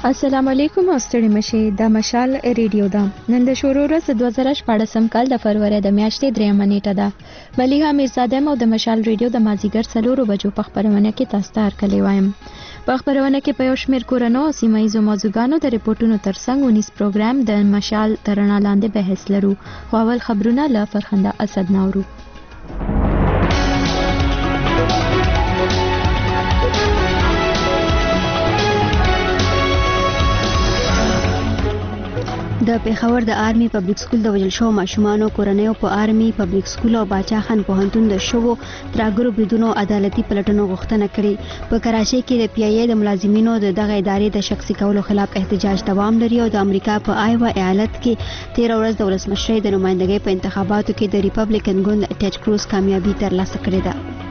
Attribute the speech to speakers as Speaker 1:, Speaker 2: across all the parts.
Speaker 1: السلام علیکم او ستړي مشي د مشال ریډیو دا نن د شروع ورځ 2014 کال د فروری د میاشتې 3 نیټه ده مليحه میرزاده مو د مشال ریډیو د مازیګر 4 بجو په خبرونه کې تاسو ته هرکلی وایم په خبرونه کې په یو شمېر کورونو او سیمایي موضوعګانو د ریپورتونو ترڅنګ ونیس پروګرام د مشال ترنا لاندې بحث لرو خو اول خبرونه له فرخنده اسد نورو د پیښور د آرمي پبلک سکول د وجل شو ماشومانو کورنیو په آرمي پبلک سکول او باچا خان پوهنتون د شوو ترګرو بریدونو عدالتي پلټنو غوښتنه کړې په کراچۍ کې د پی ای ای د ملازمینو د دغه ادارې د شخصي کولو خلاف احتجاج دوام لري او د امریکا په آیوا ایالت کې 13 ورځ د ولسمشرۍ د نمائندګۍ په انتخاباتو کې د ریپبلیکن ګوند ټیډ کروز کامیابی ترلاسه کړې ده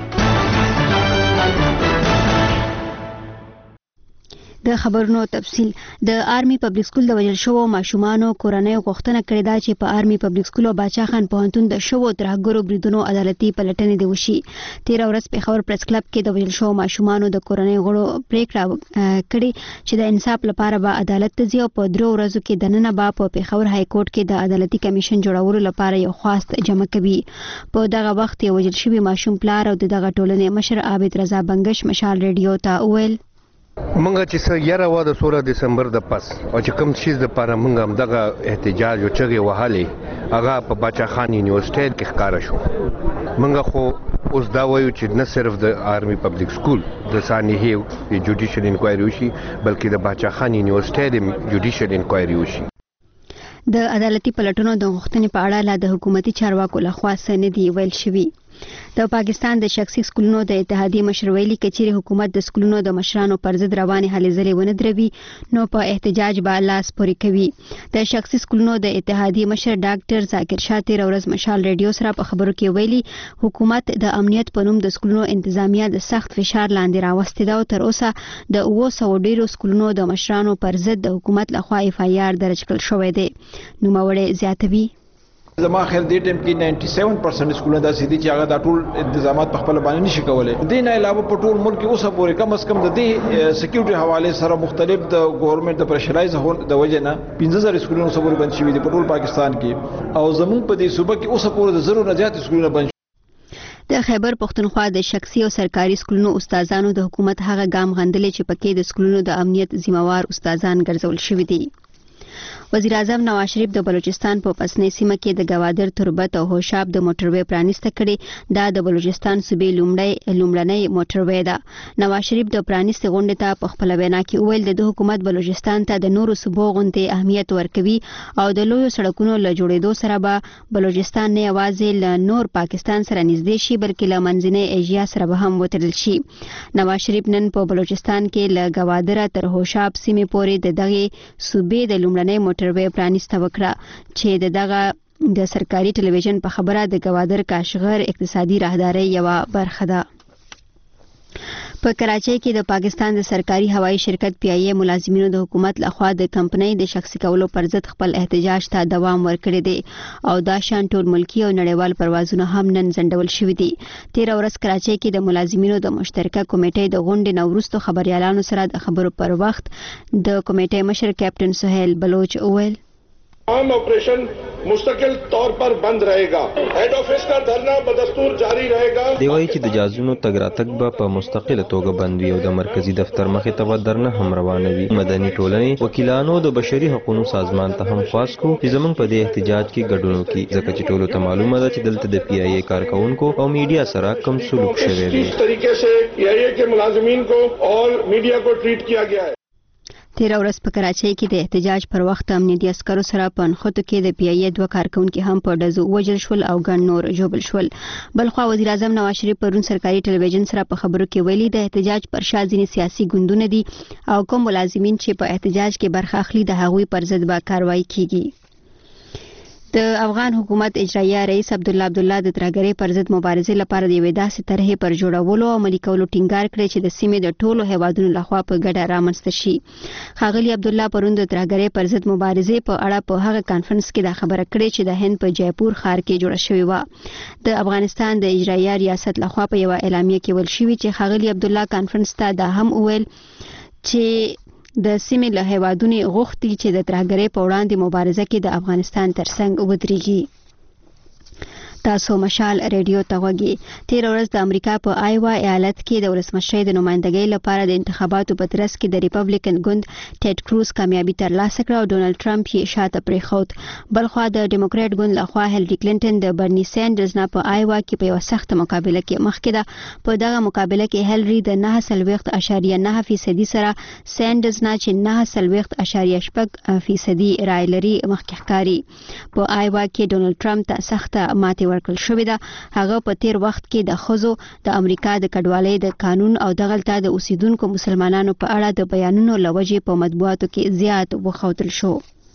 Speaker 1: د خبرونو تفصیل د آرمي پبلک سکول د وجل شو ماشومانو کورنیو غوښتنه کړې ده چې په آرمي پبلک سکول او باچا خان پوهنتون د شو ترګرو بریدونو عدالتي پلټنې دی وشي 13 ورځ پیښور پریس کلب کې د وجل شو ماشومانو د کورنیو غړو پریکړه کړې چې د انصاف لپاره به عدالت ته ځي او په 3 ورځو کې دننه به په پیښور های کورټ کې د عدالتي کمیشن جوړولو لپاره یو خواست جمع کوي په دغه وخت یو وجل شوی ماشوم پلار او دغه ټولنې مشر عابد رضا بنگش مشال ریډیو ته ویل
Speaker 2: منګه چې سره یاره و د 16 دسمبر د پس او چې کوم شیز د پاره منګه هم دغه احتجاج او چغې وهالې هغه په باچا خان یونیورسيټي کې ښکارا شو منګه خو اوس دا وایو چې نه صرف د آرمي پبلک سکول د سانحه جوډیشل انکوایري وشي بلکې د باچا خان یونیورسيټي د جوډیشل انکوایري وشي
Speaker 1: د عدالتي پلټنو د غوښتنې په اړه لا د حکومتي چارواکو لخوا سند دی ویل شوی د پاکستان د شخصي سکولونو د اتحادیې مشر ویلي کچېره حکومت د سکولونو د مشرانو پر ضد روانې هلې ځلې ونه دروي نو په احتجاج به لاس پورې کوي د شخصي سکولونو د اتحادیې مشر ډاکټر ذاکر شاه 13 ورځ مشال ریډیو سره په خبرو کې ویلي حکومت د امنیت په نوم د سکولونو انتظامیه د سخت فشار لاندې راوستي دا او تر اوسه د 200 ډیرو سکولونو د مشرانو پر ضد د حکومت لخوا اف ای آر درج کړل شوی دی نو موړې زیاتوي
Speaker 3: زما خیال دې ټیم کې 97% سکولونه داسې دي چې هغه د ټول انتظامات په خپل باندې نشي کولای دې نه علاوه په ټول ملک کې اوسه پورې کم از کم د دې سکیورټي حواله سره مختلف د ګورنمنت د پرشرایز هول د وجه نه 15000 سکولونه سره بند شوي دي په ټول پاکستان کې او زموږ په دې صوبه کې اوسه پورې د ضرورت نه زیات سکولونه بند
Speaker 1: د خیبر پختونخوا د شخصي او سرکاري سکولونو استادانو د حکومت هغه ګام غندلې چې پکې د سکولونو د امنیت ذمہوار استادان ګرځول شوي دي وزیر اعظم نواز شریف د بلوچستان په پسنۍ سیمه کې د گوادر تربت او هوشاب د موټروي پرانیسته کړي دا د بلوچستان صوبې لومړنۍ موټروي ده نواز شریف د پرانیستې غونډې ته په خپل وینا کې ویل د حکومت بلوچستان ته د نورو صوبو غونډې اهمیت ورکوي او د لویو سړکونو له جوړېدو سره به بلوچستان نه یوازې له نور پاکستان سره نږدې شي بلکې له منځنۍ ایشیا سره به هم وتړل شي نواز شریف نن په بلوچستان کې له گوادر تر هوشاب سیمې پورې د دغه صوبې د لومړنۍ موټروي پرانیسته وکړه چې دغه د سرکاري ټلویزیون په خبره د گوادر کاشغر اقتصادي راهداري یو برخه ده په کراچۍ کې د پاکستان د سرکاري هوایي شرکت پی ای ای ملازمینو د حکومت لخوا د کمپنۍ د شخصي کولو پر ضد خپل احتجاج ته دوام ورکړی دی او دا شان ټول ملکی او نړیوال پروازونه هم نن ځنډول شوي دي 13 ورځ کراچۍ کې د ملازمینو د مشترکه کمیټې د غونډې نو وروسته خبريالانو سره د خبرو پر وخت د کمیټې مشر کیپټن سہیل بلوچ اویل
Speaker 4: तमाम ऑपरेशन मुस्तकिल तौर पर बंद रहेगा हेड ऑफिस का धरना बदस्तूर जारी रहेगा
Speaker 5: دی وایي چې د جازونو تګ راتګ به په مستقله توګه بند وي او د مرکزی دفتر مخې ته به درنه هم روانه وي مدني ټولنې وکیلانو د بشري حقوقو سازمان ته هم خواست کو چې زمونږ په دې احتجاج کې ګډون وکړي ځکه چې ټولو ته معلومه ده چې دلته د پی ای ای کارکونکو او میډیا سره کم سلوک شوی دی
Speaker 4: इस तरीके से पीआईए के मुलाजिमीन को और मीडिया को ट्रीट किया गया है
Speaker 1: 13 ورځ په کراچۍ کې د احتجاج پر وخت امنیتي عسکرو سره په نښتو کې د پی ای ای 2 کارکونکو هم په ډزو وژل شول او ګڼ نور ژوبل شول بلخوا وزیر اعظم نواز شریف پرون سرکاري ټلویزیون سره په خبرو کې ویلي د احتجاج پر شا ځینې سیاسي ګوندونه دي او کوم ملازمین چې په احتجاج کې برخه اخلي د هغوی پر ضد به کاروایی کیږي د افغان حکومت اجرایه رئیس عبدالله د ترګری پر ضد مبارزې لپاره د یوې داسې طرحې پر جوړولو او عملي کولو ټینګار کړی چې د سیمې د ټولو هیوادونو لخوا په ګډه رامنځته شي ښاغلي عبدالله پرون د ترګری پر ضد مبارزې په اړه په هغه کانفرنس کې دا خبره کړې چې د هند په جیپور ښار کې جوړه شوې وه د افغانستان د اجرایه ریاست لخوا په یو اعلامیه کې ویل شوی چې ښاغلي عبدالله کانفرنس ته دا هم وویل چې د سیمې له هیوادونو غوښتي چې د ترهګرۍ په وړاندې مبارزه کې د افغانستان ترڅنګ ودرېږي. تاسو مشال ریډیو ته وګورئ. تیر ورځ د امریکا په آیوا ایالت کې د ولسمشر د نمائندګۍ لپاره د انتخاباتو په ترڅ کې د ریپبلیکن ګوند ټیډ کروز کامیابی ترلاسه کړه او ډونالد ټرمپ یې شاته پریښود. بلخوا د ډیموکرات ګوند لخوا هیلری کلینټن د برني سینډرز نه په آیوا کې په یو سخت مقابله کې مخکې ده. په دغه مقابله کې هیلری د 9.9% سره سینډرز نه چې 9.8% رای لري مخکې ښکاري. په آیوا کې ډونالد ټرمپ ته سخته ماتې ورکړل شوې ده. هغه په تیر وخت کې د ښځو د امریکا د کډوالۍ د قانون او دغلته د اوسیدونکو مسلمانانو په اړه د بیانونو لوجې په مطبوعاتو کې زیات وښودل شو.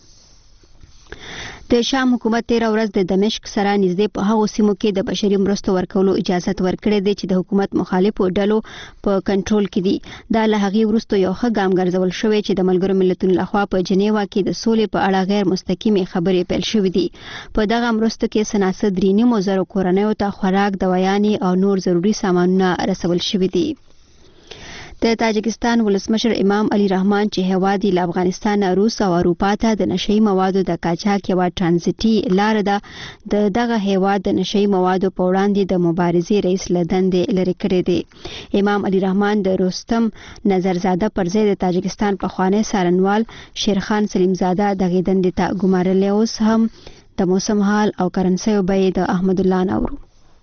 Speaker 1: د شام حکومت تیر ورځ د دمشق سره نږدې په هغو سیمو کې د بشري مرستو ورکولو اجازه ورکړې ده چې د حکومت مخالفو ډلو په کنټرول کې دي. دا له هغې وروسته یو ښه ګام ګرځول شوی چې د ملګرو ملتونو لخوا په جنیوا کې د سولې په اړه غیر مستقیمې خبرې پیل شوې دي. په دغه مرستو کې سناسه 3.5 کورنیو ته خوراک، دوايانې او نور ضروري سامانونه رسول شوي دي. د تاجکستان ولسمشر امام علي رحمان چې هیواد له افغانستان، روس او اروپا ته د نشئی موادو د قاچاق یو ترانزیټي لار ده، دغه هیواد د نشئی موادو په وړاندې د مبارزې رئیس لدندې لري کړی دی. امام علي رحمان د رستم نظرزاده پر ځای د تاجکستان پخوانی څارنوال شیرخان سلیمزاده دغه دندې ته ګمارلی. اوس هم د موسم حال او کرنسیو بیې د احمد الله نورو.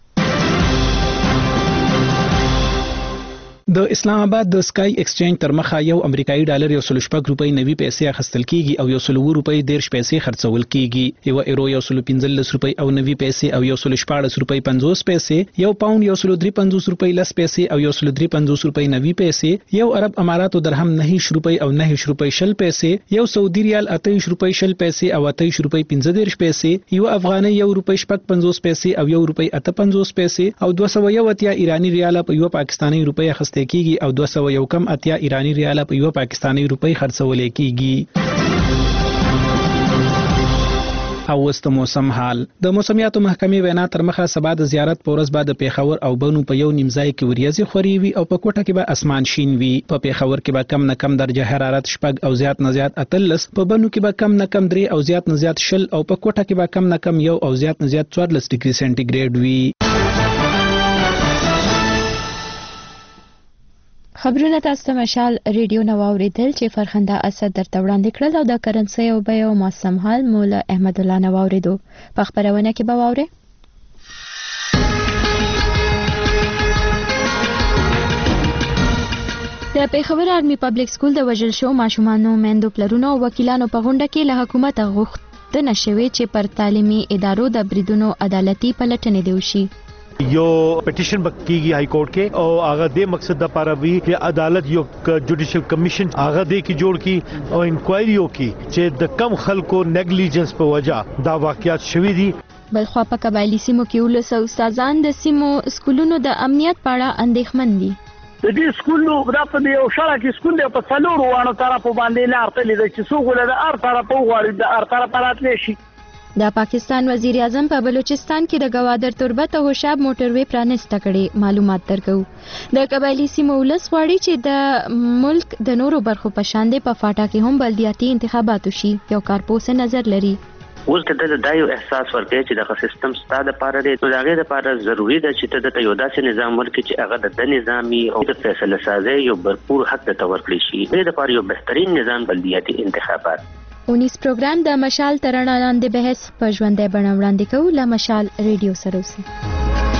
Speaker 6: د اسلام آباد د سکای ایکسچینج تر مخه یو امریکایي ډالر 106 روپۍ نوي پیسې اخیستل کیږي او 100 روپۍ 10 پیسې خرڅول کیږي. یو ایرو 115 روپۍ او 90 پیسې او 114 روپۍ 50 پیسې، یو پاوند 153 روپۍ 10 پیسې او 153 روپۍ 90 پیسې، یو عرب اماراتو درهم 9 روپۍ او 9 روپۍ 10 پیسې، یو سعودي ریال 28 روپۍ 10 پیسې او 28 روپۍ 15 پیسې، یو افغاني 1 روپۍ 50 پیسې او 1 روپۍ 58 پیسې او 201 ایرانی ریال په یو پاکستانی روپۍ اخیستل کیږي او 201 ایرانی ریال په یو پاکستانی روپۍ خرڅول کیږي. او وست موسم حال. د موسمیاتو محکمې وینا تر مخه سبا د زیارت په ورځ بعد پیښور او بنو په یو نیمځای کې وریځې خوري وي او په کوټه کې به اسمان شین وي. په پیښور کې به کم نه کم درجه حرارت 6 او زیات نه زیات 13، په بنو کې به کم نه کم 3 او زیات نه زیات 0 او په کوټه کې به کم نه کم 1 او زیات نه زیات 14 ډیګري سنټیګریډ وي.
Speaker 7: خبرونه تاسو ته مشال ریډیو نو اوریدل چې فرخنده اسد درته وړاندې کړل او د کرنسي او بیو موسم حال مولا احمد الله نو اوریدو. په خبرونه کې به واوري د پیښور آرمي پبلک سکول د وژل شو ماشومانو میندو پلرونو وکیلانو په غونډه کې له حکومت غوښتنه شوې چې پر تعلیمي ادارو د بریدونو عدالتي پلټنې دی وشي.
Speaker 8: یو پټیشن بکیږي های کورټ کې او هغه د مقصد د لپاره وی چې عدالت یو جوډیشل کمیشن هغه د کی جوړ کی او انکوایری وکي چې د کم خلکو نیګلیجنس په وجہ دا واقعیت شوي دي.
Speaker 7: بلخوا په قبایلی سیمو کې ولس او استادان د سیمو سکولونو د امنیت په اړه اندېښمن دي.
Speaker 9: د دې سکولو دا په یو شړه کې سکول دی په څلورو وانه طرف باندې لار تللی د چې څوک له هر طرف وغواړي د هر طرف راتلی شي.
Speaker 7: د پاکستان وزیر اعظم په بلوچستان کې د گوادر تربت او شاب موټروي پرانیسته کړي معلومات درکو. د قبایلی سیمو ولس غواړي چې د ملک د نورو برخو په شان په فاټا کې هم بلدیاتي انتخابات وشي. یو کارپوس نظر لري.
Speaker 10: اوس د یو احساس ورکړي چې د سیستم ستاسو لپاره دی، نو هغه لپاره ضروری ده چې د یو داسې نظام ورکړي چې هغه د نظامی او د فیصله سازي یو برپور حق ته ورکړي شي. د لپاره یو بهترین نظام بلدیاتي انتخابات.
Speaker 7: 19 پروګرام د مشال ترانه لاندې بحث په ژوندۍ بڼه وړاندې کوو. له مشال ریډیو سره اوسئ.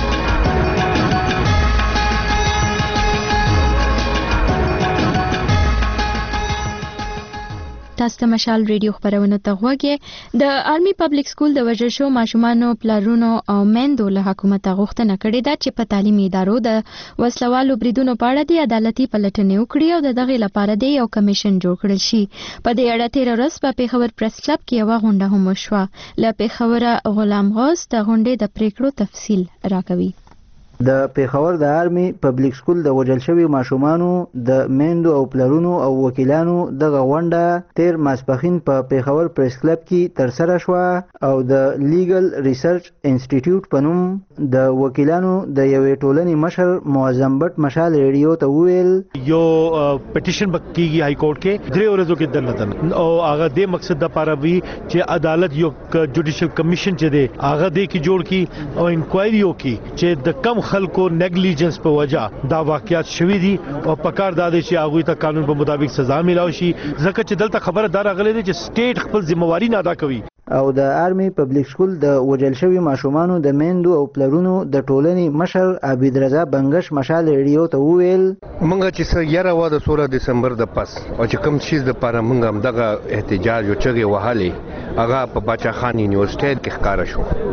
Speaker 7: تاسو ته مشال ریډیو خبرونه ته غوږی. د آرمي پبلک سکول د وژل شو ماشومانو پلرونو او میندو له حکومت غوښتنه کړې ده چې په تعلیمي ادارو د وسلوالو بریدونو په اړه د عدالتي پلټنې وکړي او د دغه لپاره د یو کمیشن جوړ کړل شي. په دې اړه تیر ورځ په پیښور پریس کلب کې یو غونډه هم وشوه. له پیښور غلام غوث د غونډې د پریکړو تفصیل راکوي.
Speaker 11: د پیښور د آرمي پبلک سکول د وجل شوي ماشومانو د میندو او پلرونو او وکیلانو دغه غونډه تیر ماسپښین په پیښور پریس کلب کې ترسره شوه او د لیګل ریسرچ انسټیټیوټ په نوم د وکیلانو د یوې ټولنې مشر معظم بټ مشال ریډیو ته وویل
Speaker 8: یو پټیشن کیږي های کورټ کې درې ورځو کې دنه او هغه د مقصد د لپاره وی چې عدالت یو جوډیشل کمیشن چې دی هغه د کی جوړ کی او انکوایری وکي چې د کم خلکو نیګلیجنس په وجہ دا واقعیات شوي دي او پکار دا دی چې هغه ته قانون په مطابق سزا ملاوي شي ځکه چې دلته خبره دار غلې دي چې سټیټ خپل ځمواري نه ادا کوي
Speaker 11: او د آرمي پبلک سکول د وجل شوي ماشومانو د میندو او پلرونو د ټولنې مشر عبید رضا بنگش مشال ریډیو ته وویل
Speaker 2: مونږ چې څه یاره وا د 16 دسمبر د پاس او چې کوم چیز د پاره مونږ هم دغه احتجاج او چغې وهلې هغه په باچا خان یونیورسيټي کې ښکارا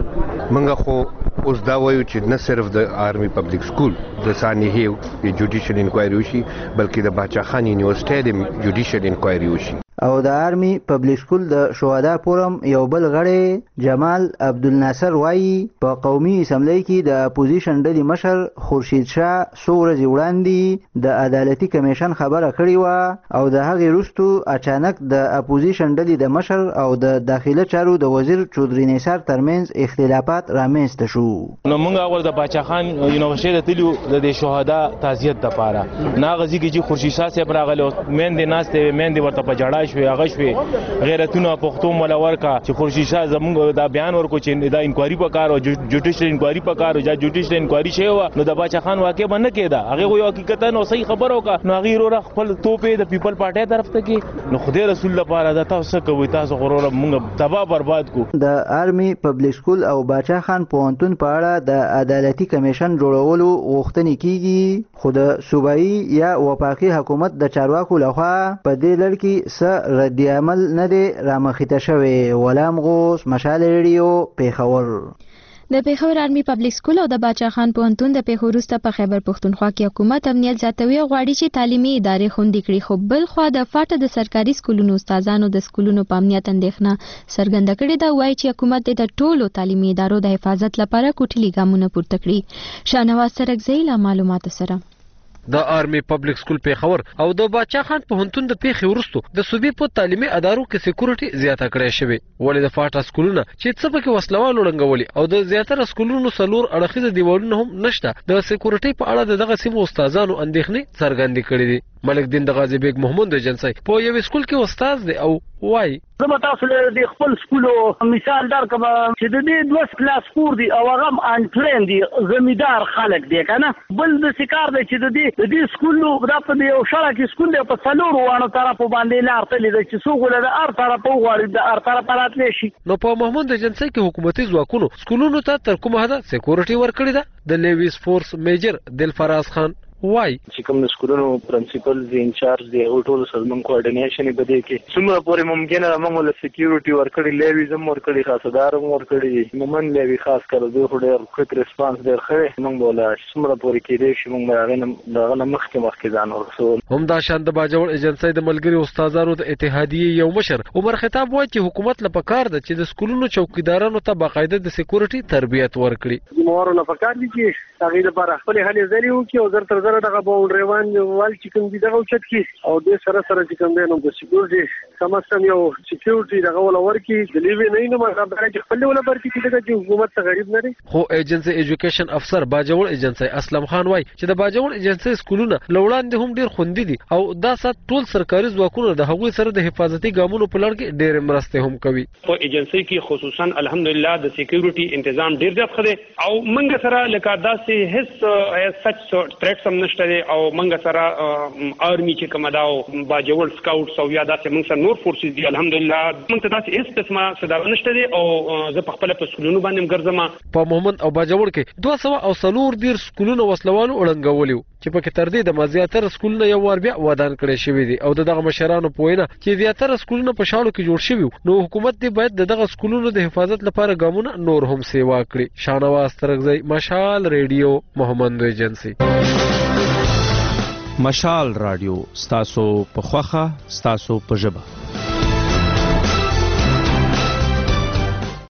Speaker 2: شو مونږ خو اوس دا وایو چې نه صرف د آرمي پبلک سکول د سانحې جوډیشل انکوایری وشي بلکې د باچا خان یونیورسيټي د جوډیشل انکوایری وشي
Speaker 11: او د آرمي پبلک سکول د شهدا فورم یو بل غړی جمال عبدالناصر وایي په قومي اسمبلی کې د اپوزیشن ډلې مشر خورشید شاه څو ورځې وړاندې د عدالتي کمیشن خبره کړې وه او د هغې وروستو اچانک د اپوزیشن ډلې د مشر او د داخله چارو د وزیر چودري نثار ترمنځ اختلافات رامنځته شو
Speaker 12: نو موږ اول د باچا خان یونیورسيټي ته تللو د شهدا تعزیت لپاره ناغزي کې چې خورشید شاه صاحب راغلو مېندې ناستې مېندې ورته په جړا شوې هغه شوې غیرتونه پښتو ملور کا چې خورشید شاه زموږ دا بیان ورکو چې دا انکوایری پکار او جوډیشل انکوایری پکار او جوډیشل انکوایری شوی و نو د باچا خان واقع باندې کېدا هغه یو حقیقتا نو صحیح خبر وکا نو هغه ورو خپل توپې د پیپل پارټي طرف ته کې نو خدای رسول لپاره دا تاسو کوي تاسو غرور موږ تباہ برباد کو
Speaker 11: د آرمي پبلک سکول او باچا خان پوهنتون په اړه د عدالتي کمیشن جوړولو غوښتنې کیږي خو د صوبایي یا وفاقي حکومت د چارواکو لخوا په دې لړ کې څه رد عمل نه دی رامخته شوی ولام غوس مشال ریډیو پیښور
Speaker 7: د پیښور آرمي پبلک سکول او د باچا خان پوهنتون د پیښور وروسته په خیبر پښتونخوا کې حکومت امنیت زیاتوي او غواړي چې تعلیمي ادارې خوندي کړي خو بل خوا د فاټه د سرکاري سکولونو استادانو د سکولونو په امنیت اندېښنه څرګنده کړې ده وایي چې حکومت د ټولو تعلیمي ادارو د حفاظت لپاره کوټلي ګامونه پورته کړي شاهنواز سرکزی له معلوماتو سره
Speaker 13: د آرمي پبلک سکول پیښور او د باچا خان پوهنتون د پیښې وروسته د صوبې په تعلیمي ادارو کې سکیورټي زیاته کړې شوې ولې د فاټا سکولونه چې څه پکې وسلوالو ړنګولي او د زیاتره سکولونو څلور اړخیزه دیوالونه هم نشته د سکیورټي په اړه دغه سیمو استادانو اندېښنې څرګندې کړې دي ملک دین د غازی بیگ محمد جنسي په یو سکول کې استاد دی او وای
Speaker 9: زما تاسو له د خپل سکولو مثال درکم چې د دې دوه کلاس کور دی او هغه ان پلان دی زمیدار خلک دی کنه بل د سکار دی چې د دې سکولو د په یو شړه کې سکول دی په څلور وانه طرف باندې لار تللی د چې څوک له ار طرف وغواړي د ار طرف راتلی شي
Speaker 13: نو په محمد جنسي کې حکومتي ځواکونو سکولونو ته تر کومه حد سکیورټي ورکړی ده د لیویس فورس میجر دلفراز خان وای
Speaker 14: چې کوم سکولونو پرنسپل دی انچارج دی او ټول سازمان کوارډینیشن به دی کې څومره پورې ممکنه موږ له سکیورټي ورکړي لیویزم ورکړي خاصدار ورکړي مومن لیوی خاص کړو دوی خو ډېر کویک ریسپانس ډېر ښه موږ بوله څومره پورې کېدې شي موږ دغه مخکې ځان ورسول
Speaker 13: هم دا شان د باجوړ ایجنسۍ د ملګري استادانو د اتحادیې یو مشر عمر خطاب وایي چې حکومت له پکار ده چې د سکولونو چوکیدارانو ته باقاعده د سکیورټي تربیت ورکړي
Speaker 9: مورو نه پکار دي چې هغه لپاره خپل هلې ځلې وکړي او زر تر زر دغه باونډریوان ول چې کوم دي دغه چت کې او د سره چې کوم دی نو د سکیورټي سمستم یو سکیورټي دغه ول ورکی د لیوی نه نو مطلب دا چې خپل ول ورکی چې حکومت ته غریب نه دي
Speaker 13: خو ایجنسي ایجوکیشن افسر باجوړ ایجنسي اسلم خان وای چې د باجوړ ایجنسي سکولونه لوړاندې هم ډیر خوندي دي او دا سات ټول سرکاري ځواکونه د هغوی سره د حفاظتي ګامونو په لړ کې ډیر مرسته هم کوي
Speaker 15: په ایجنسي کې خصوصا الحمدلله د سکیورټي تنظیم ډیر زیات خده او منګ سره لکه داسې هیڅ سچ ثریټس هم نشته او منګ سره آرمي چې کوم دا باجوړ سکاوټس او یا داسې موږ سره نور فورسز دي الحمدلله موږ ته داسې هیڅ قسمه صدا نشته او زه په خپل په سکولونو باندې ګرځم
Speaker 13: په مومن او باجوړ کې 204 سکولونو وسلوالو وړنګولیو چې په کې تر دې د مزیاتر سکولونو یو ور بیا ودان کړي شوی دي او دغه مشرانو په وینا چې زیاتره سکولونو په شاړو کې جوړ شوی نو حکومت دې باید دغه سکولونو د حفاظت لپاره ګامونه نور هم سیوا کړي شاهنواز ترغزی مشال ریډیو محمد ایجنسی
Speaker 16: مشال رادیو ستاسو په خوخه ستاسو په ژبه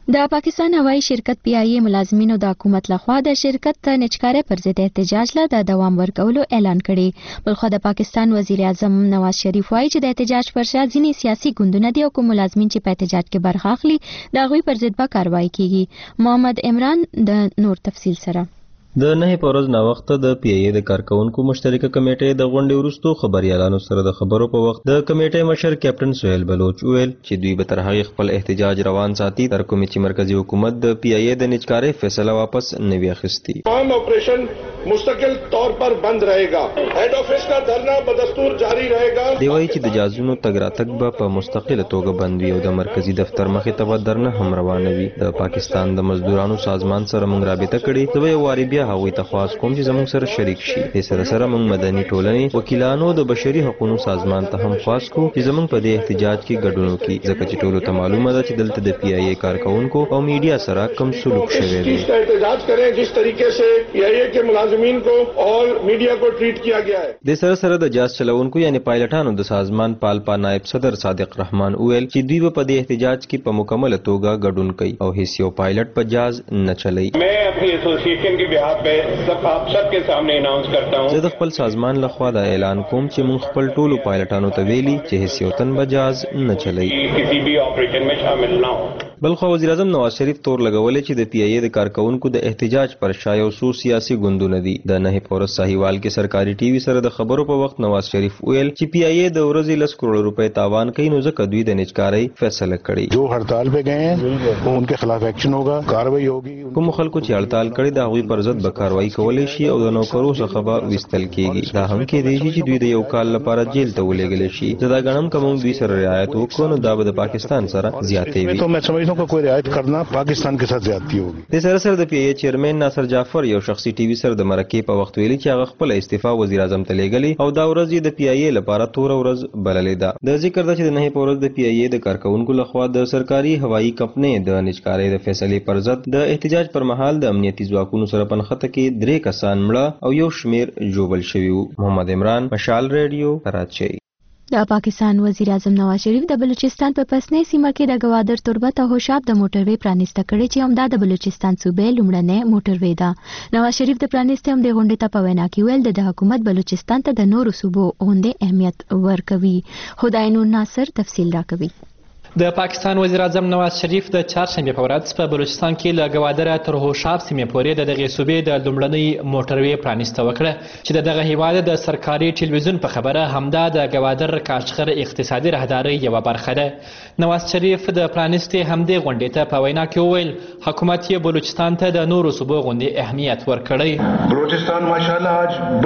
Speaker 7: د پاکستان هوایی شرکت پی آی ای ملازمینو د حکومت لخوا د شرکت ته نچکارۍ پر ضد احتجاج له د دوام ورکولو اعلان کړي. بلخو د پاکستان وزیر اعظم نواز شریف وایي چې د احتجاج پر شا ځینې سیاسي ګوندونه دي او کوم ملازمین چې په احتجاج کې برخه اخلي د هغوی پر ضد به کاروایی کیږي. محمد عمران د نور تفصیل سره.
Speaker 5: د نه په ورځ نا وخت د پی ای ای د کارکونکو مشترکه کمیټې د غونډې وروسته خبريالانو سره د خبرو په وخت د کمیټې مشر کیپټن سہیل بلوچ ویل چې دوی به تر هغه خپل احتجاج روان ساتي تر کومې چې مرکزی حکومت د پی ای ای د نچکارۍ فیصله واپس نه وي اخیستي.
Speaker 4: तमाम ऑपरेशन मुस्तकिल तौर पर बंद रहेगा. हेड ऑफिस का धरना बदस्तूर जारी रहेगा.
Speaker 5: دی وایي چې د جازونو تګ راتګ به په مستقله توګه بند وي او د مرکزی دفتر مخې ته به درنه هم روانه وي. د پاکستان د مزدورانو سازمان سره موږ رابطه کړې. زه به یو واري بیا هغوی ته خواست کوم چې زموږ سره شریک شي. د سره موږ مدني ټولنې وکیلانو د بشري حقوقو سازمان ته هم خواست کو چې زموږ په دې احتجاج کې ګډون وکړي ځکه چې ټولو ته معلومه ده چې دلته د پی ای ای کارکونکو او میډیا سره کم سلوک شوی دی.
Speaker 4: احتجاج کریں جس طریقے سے پی آئی اے کے ملازمین کو اور میڈیا کو ٹریٹ کیا گیا ہے.
Speaker 5: د سره د جاز چلوونکو یعنی پایلټانو د سازمان پالپا نائب صدر صادق رحمان ویل چې دوی په دې احتجاج کې په مکمل توګه ګډون کوي او هیڅ یو پایلټ په جاز نه چلي.
Speaker 17: میں اپنی ایسوسییشن کے بہاف پہ آپ سب کے سامنے اناؤنس کرتا ہوں.
Speaker 5: زه د خپل سازمان لخوا دا اعلان کوم چې موږ خپل ټولو پایلټانو ته ویلي چې هیڅ یو تن به جاز نه چلي.
Speaker 17: کسی بھی آپریشن میں شامل نہ ہو.
Speaker 5: بلخو وزیر اعظم نواز شریف تور لګولې چې د پی ای ای د کارکونکو د احتجاج پر شا یو څو سیاسي ګوندونه دي. د نه په ورځ ساهیوال کې سرکاري ټي وي سره د خبرو په وخت نواز شریف ویل چې پی ای ای د ورځې 10 کروڑ روپے تاوان کوي نو ځکه دوی د نچکارۍ فیصله کړی.
Speaker 18: جو هړتال په گئے ہیں ان کے خلاف ایکشن ہوگا, کاروائی ہوگی.
Speaker 5: کوم خلکو چې هړتال کړي د هغوی پر ضد به کاروایی کولای شي او د نوکرو څخه به وستل کیږي. دا هم کې دی چې دوی د یو کال لپاره جیل ته ولېږل شي. دا غنم کوم دوی سره رعایت وکړو نو دا به د پاکستان سره زیاتې وي.
Speaker 18: تو میں سمجھتا ہوں کہ کوئی رعایت کرنا پاکستان کے ساتھ زیادتی ہوگی.
Speaker 5: د سره د پی ای چیرمن ناصر جعفر یو شخصي ټي وي سره د مرکې په وخت ویلي چې هغه خپل استعفا وزیر اعظم ته لېږلی او دا ورځ د پی ای ای لپاره تور ورځ بللې ده. د ذکر ده چې د نه په ورځ د پی ای ای د کارکونکو لخوا د سرکاري هوایی کمپنۍ د نچکارۍ د فیصلې پر ضد د احتجاج پر مهال د امنیتي ځواکونو سره پنخته کې 3 کسان مړه او یو شمیر جوبل شوي وو. محمد عمران، مشال ریډیو، کراچۍ.
Speaker 7: د پاکستان وزیر اعظم نواز شریف د بلوچستان په پسنۍ سیمه کې د گوادر تربت او هوشاب د موټروي پرانیسته کړي چې همدا د بلوچستان صوبې لومړنۍ موټروي ده. نواز شریف د پرانیستې هم د غونډې ته په وینا کې ویل د حکومت بلوچستان ته د نورو صوبو غوندې اهمیت ورکوي. خدای نور ناصر تفصیل راکوي.
Speaker 19: د پاکستان وزیر اعظم نواز شریف د چهارشنبه په ورځ په بلوچستان کې له گوادره تر هوشاب سیمې پورې د دغې صوبې د لومړنۍ موټروي پرانیسته وکړه چې د دغه هیواد د سرکاري ټلویزیون په خبره همدا د گوادر کاشغر اقتصادي راهدارۍ یوه برخه ده. نواز شریف د پرانیستې همدې غونډې ته په وینا کې وویل حکومت یې بلوچستان ته د نورو صوبو غوندې اهمیت ورکړی.
Speaker 18: بلوچستان ماشاءالله آج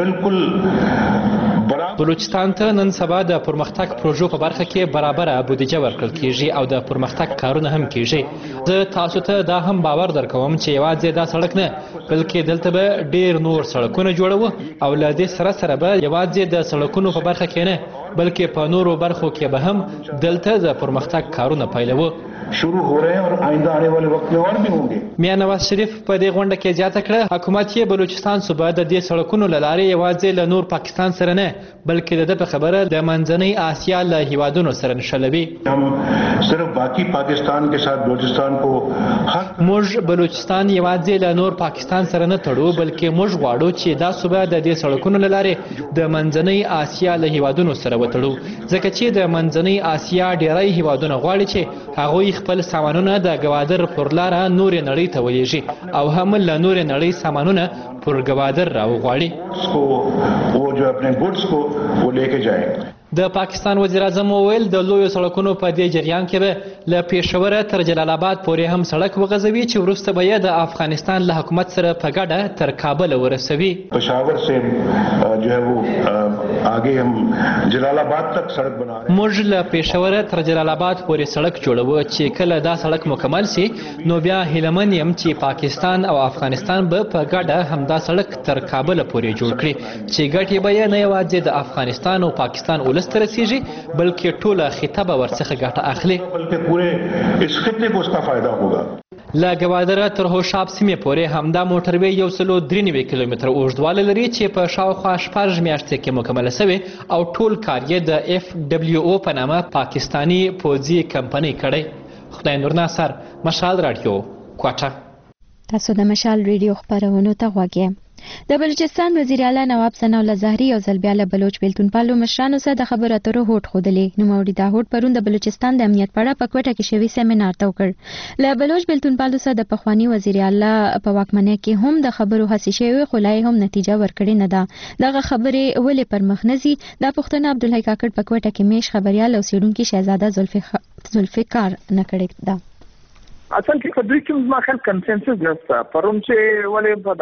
Speaker 18: بالکل
Speaker 19: بلوچستان ته نن سبا د پرمختګ پروژو په برخه کې برابره بودیجه ورکړل کیږي او د پرمختګ کارونه هم کیږي. زه تاسو ته دا هم باور درکوم چې یوازې دا سړک نه بلکې دلته به ډیر نور سړکونه جوړو او له دې سره سره به یوازې د سړکونو په برخه کې نه بلکې په نورو برخو کې به هم دلته د پرمختګ کارونه پیلوو.
Speaker 18: شروع ہو رہے ہیں اور آئندہ آنے والے وقت میں اور بھی ہوں گے.
Speaker 19: میا نواز شریف په دې غونډه کې زیاته کړه حکومت یې بلوچستان صوبه د دې سړکونو له لارې یوازې له نور پاکستان سره نه بلکې د په خبره د منځنۍ آسیا له هیوادونو سره نښلوي.
Speaker 18: ہم صرف باقی پاکستان کے ساتھ بلوچستان کو
Speaker 19: موږ بلوچستان یوازې له نور پاکستان سره نه تړو بلکې موږ غواړو چې دا صوبه د دې سړکونو له لارې د منځنۍ آسیا له هیوادونو سره وتړو ځکه چې د منځنۍ آسیا ډیری هیوادونه غواړي چې هغوی خپل سامانونه د گوادر پر لاره نورې نړۍ ته ولیږي او هم له نورې نړۍ سامانونه پر گوادر راوغواړي. د پاکستان وزیر اعظم وویل د لویو سړکونو په دې جریان کې به له پېښوره تر جلال آباد پورې هم سړک وغځوي چې وروسته به یې د افغانستان له حکومت سره په ګډه تر کابل ورسوي.
Speaker 18: پشاور سے جو ہے وہ آگے ہم جلال آباد تک سڑک بنا رہے ہیں.
Speaker 19: موږ له پېښوره تر جلال آباد پورې سړک جوړوو چې کله دا سړک مکمل شي نو بیا هیلمن یم چې پاکستان او افغانستان به په ګډه همدا سړک تر کابل پورې جوړ کړي چې ګټې به یې نه یوازې د افغانستان او پاکستان ته رسیږي بلکې ټوله خطه به ورڅخه ګټه اخلي.
Speaker 18: بلکې پورے اس خطے کو اس کا فائدہ ہوگا.
Speaker 19: له گوادره تر هوشاب سیمې پورې همدا موټروي 193 کیلومتره اوږدوالی لري چې په شاوخوا 14 میاشتې کې مکمله شوې او ټول کار یې د FWO په نامه پاکستاني پوځي کمپنۍ کړی. خدای نور ناصر، مشال رادیو، کوټه.
Speaker 7: تاسو د مشال ریډیو خبرونو ته غوږی. د بلوچستان وزیر اعلی نواب ثناء الله زهري او زلبیا له بلوچ بیلتون پالو مشرانو سره د خبرو اترو هوټ خودلې. نوموړي دا هوټ پرون د بلوچستان د امنیت په اړه په کوټه کې شوی سیمینار ته وکړ. له بلوچ بیلتون پالو سره د پخوانی وزیر اعلی په واکمنۍ کې هم د خبرو هڅې شوی خو لا هم نتیجه ورکړې نه ده. دغه خبرې ولې پر مخ نه ځي؟ دا پوښتنه عبدالحی کاکړ په کوټه کې میش خبريال او څېړونکي شهزاده زلفقار نه کړې ده.
Speaker 20: اصل کې په دوی کې ما خل کنسنسس نشته. پرون چې ولې په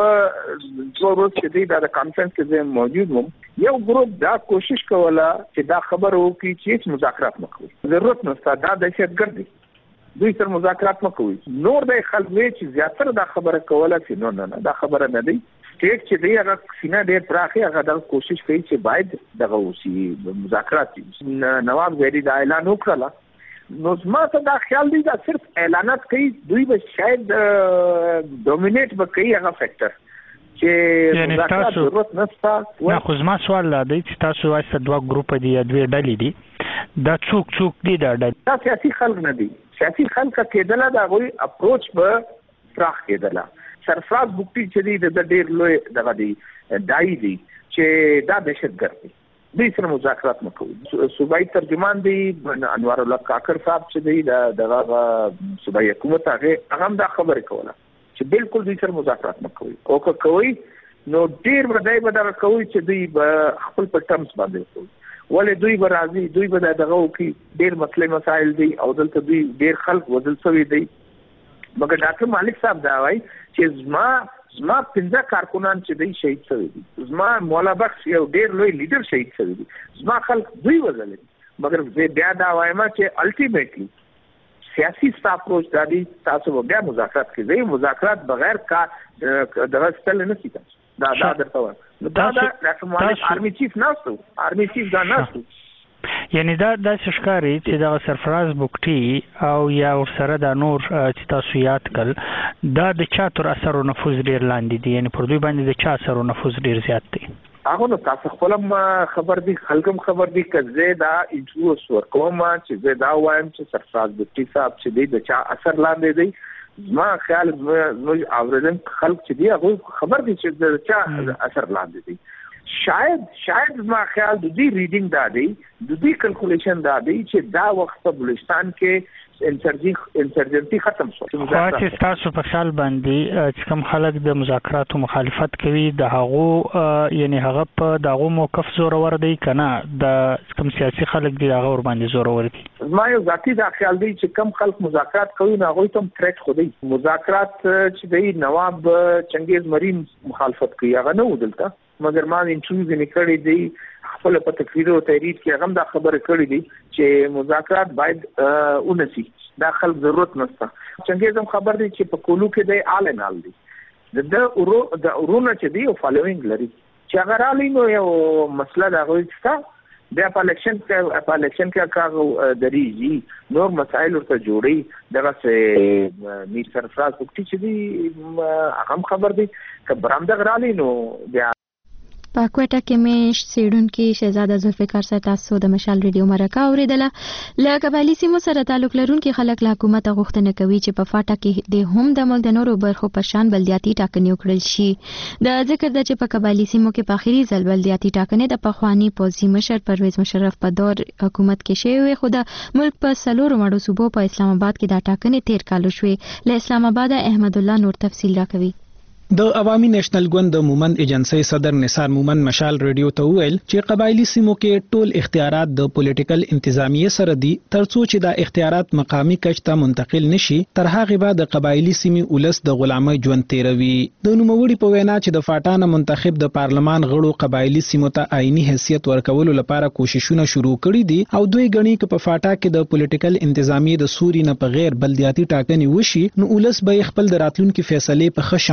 Speaker 20: دغه ورځ چې دا کانفرنس کې موجود وم، یو ګروپ دا کوشش کوله چې دا خبره وکړي چې مذاکرات وکړي. ضرورت نشته، دا دهشتګردي. دوی سره مذاکرات وکړي. نور د خلک چې زیاتره دا خبره کوله چې نه دا خبره نه دی. سټیټ چې دی هغه سینه ډېر پراخه هغه د کوشش کوي چې باید دغه وسی مذاکرات. نواب زهري دا اعلان وکړه. نو زما ته دا خیال دی دا صرف اعلانات کوي، دوی به شاید ډومینیټ به کوي هغه فیکٹر چې مذاکرات ضرورت نشته.
Speaker 21: نه خو زما سوال دا دی چې تاسو وایي دوه ګروپ دي یا دوه ډلې دي، دا څوک دي دا ډلې؟
Speaker 20: دا سیاسي خلک نه دي. سیاسي خلک کېدله دا غوي اپروچ به پراخ کېدله. سرفراز بوکټي چې دی د ډېر لوی دغه دی دای دی چې دا دهشتګرد دی. دوی سره مذاکرات مکوي. صوبایي ترجمان دی انوار الله کاکړ صاحب چې دی دغه صوبایي حکومت هغه هم دا خبره کوله چې بالکل دوی سره مذاکرات مکوي. او که کوي نو ډیر بدای به دا کوي چې دوی خپل په ټرمز باندې کوي. ولې دوی به راځي، دوی به دغه کوي. ډیر مسایل دي او دلته دوی ډیر خلک وزل شوی دی. مګر ډاکټر مالک صاحب دا وایي چې زما 15 کارکونان چې دی شهید شوی دي. زما مولا بخش یو ډیر لوی لیډر شهید شوی دي. زما خلک دوی وزل دي. مګر زه بیا دا وایم چې الټیمیټلی سیاسي اپروچ دا دی تاسو بیا مذاکرات کوي. مذاکرات بغیر کا دغه ستل نه کیږي. دا درته وایم. نو دا ډاکټر مالک آرمی چیف دا ناستو.
Speaker 21: یعنی دا ښکاري چې دا سرفراز بوکټي او یا ورسره د نور چې تاسو یاد کړل دا د چا تر اثر او نفوذ ډیر لاندې دي، یعنی پر دوی باندې د چا اثر او نفوذ ډیر زیات دی.
Speaker 20: هغه نو تاسو خپلم خبر دي، خلکم خبر دي چې دا انټرویو ورکوم چې زه دا وایم چې سرفراز بوکټي صاحب چې دی د چا اثر لاندې دی. ما خیال نو اوریدن خلک چې دی هغه خبر دي چې د چا اثر لاندې دی. شاید ما خیال د دې ریډینګ دا دی، د دې کلکولیشن دا دی چې دا وخت په بلوچستان کې انسرجنسي ختم شو.
Speaker 21: خو چې تاسو په خیال باندې چې کوم خلک د مذاکراتو مخالفت کوي د هغو یعنی هغه په دغه موقف زورور دی کنه د کوم سیاسي خلک دی هغه ور باندې زورور دي؟
Speaker 20: ما یو ذاتی دا خیال دی چې کم خلک مذاکرات کوي نه هغه ته تھریټ خو دی. مذاکرات چې دی نواب چنګیز مریم مخالفت کوي هغه نه ودلته. مګر ما انټرویو نه کړی دی خپل په تقریر او تحریر کې هغه دا خبره کړې دي چې مذاکرات باید ونسي. دا خلک ضرورت نشته. چنګیز هم خبر دی چې په کولو کې دی آلنال دی د ورونه چې دی او فالوینګ لري چې هغه رالي نو یو مسله دا غوښتا بیا په الیکشن کې کار دریږي نور مسایل ورته جوړي. دغه سه میر سرفراز وکټي چې دی هغه خبر دی چې برامده رالي نو بیا
Speaker 7: په کوټه کې مې څېړونکي شهزاده زلفقار سره تاسو د مشال ریډیو مرکه اوریدله. له قبایلي سیمو سره تعلق لرونکي خلک له حکومت غوښتنه کوي چې په فاټا کې د هم د ملک د نورو برخو په شان بلدیاتي ټاکنې وکړل شي. د ذکر ده چې په قبایلي سیمو کې په اخري ځل بلدیاتي ټاکنې د پخواني پوځي مشر پرویز مشرف په دور حکومت کې شوې، خو د ملک په څلورو مړو صوبو په اسلام آباد کې دا ټاکنې تیر کال وشوې. له اسلام آباد احمد الله نور تفصیل راکوي.
Speaker 6: د عوامي نېشنل ګوند د مومند ایجنسی صدر نثار مومند مشال ریډیو ته وویل چې قبایلی سیمو کې ټول اختیارات د پولیټیکل انتظامیه سره دي ترڅو چې دا اختیارات مقامی کچ ته منتقل نشي تر هغه بعد د قبایلی سیمې ولس د غلامۍ ژوند تیروي. د نوموړي په وینا چې د فاټانه منتخب د پارلمان غړو قبایلی سیمو ته آئینی حیثیت ورکولو لپاره کوششونه شروع کړي دي او دوی غني چې په فاټا کې د پولیټیکل انتظامیه د سوري نه په غیر بلدیاتي ټاکنې وشي نو ولس به خپل د راتلونکو فیصلې په خشان وکړي.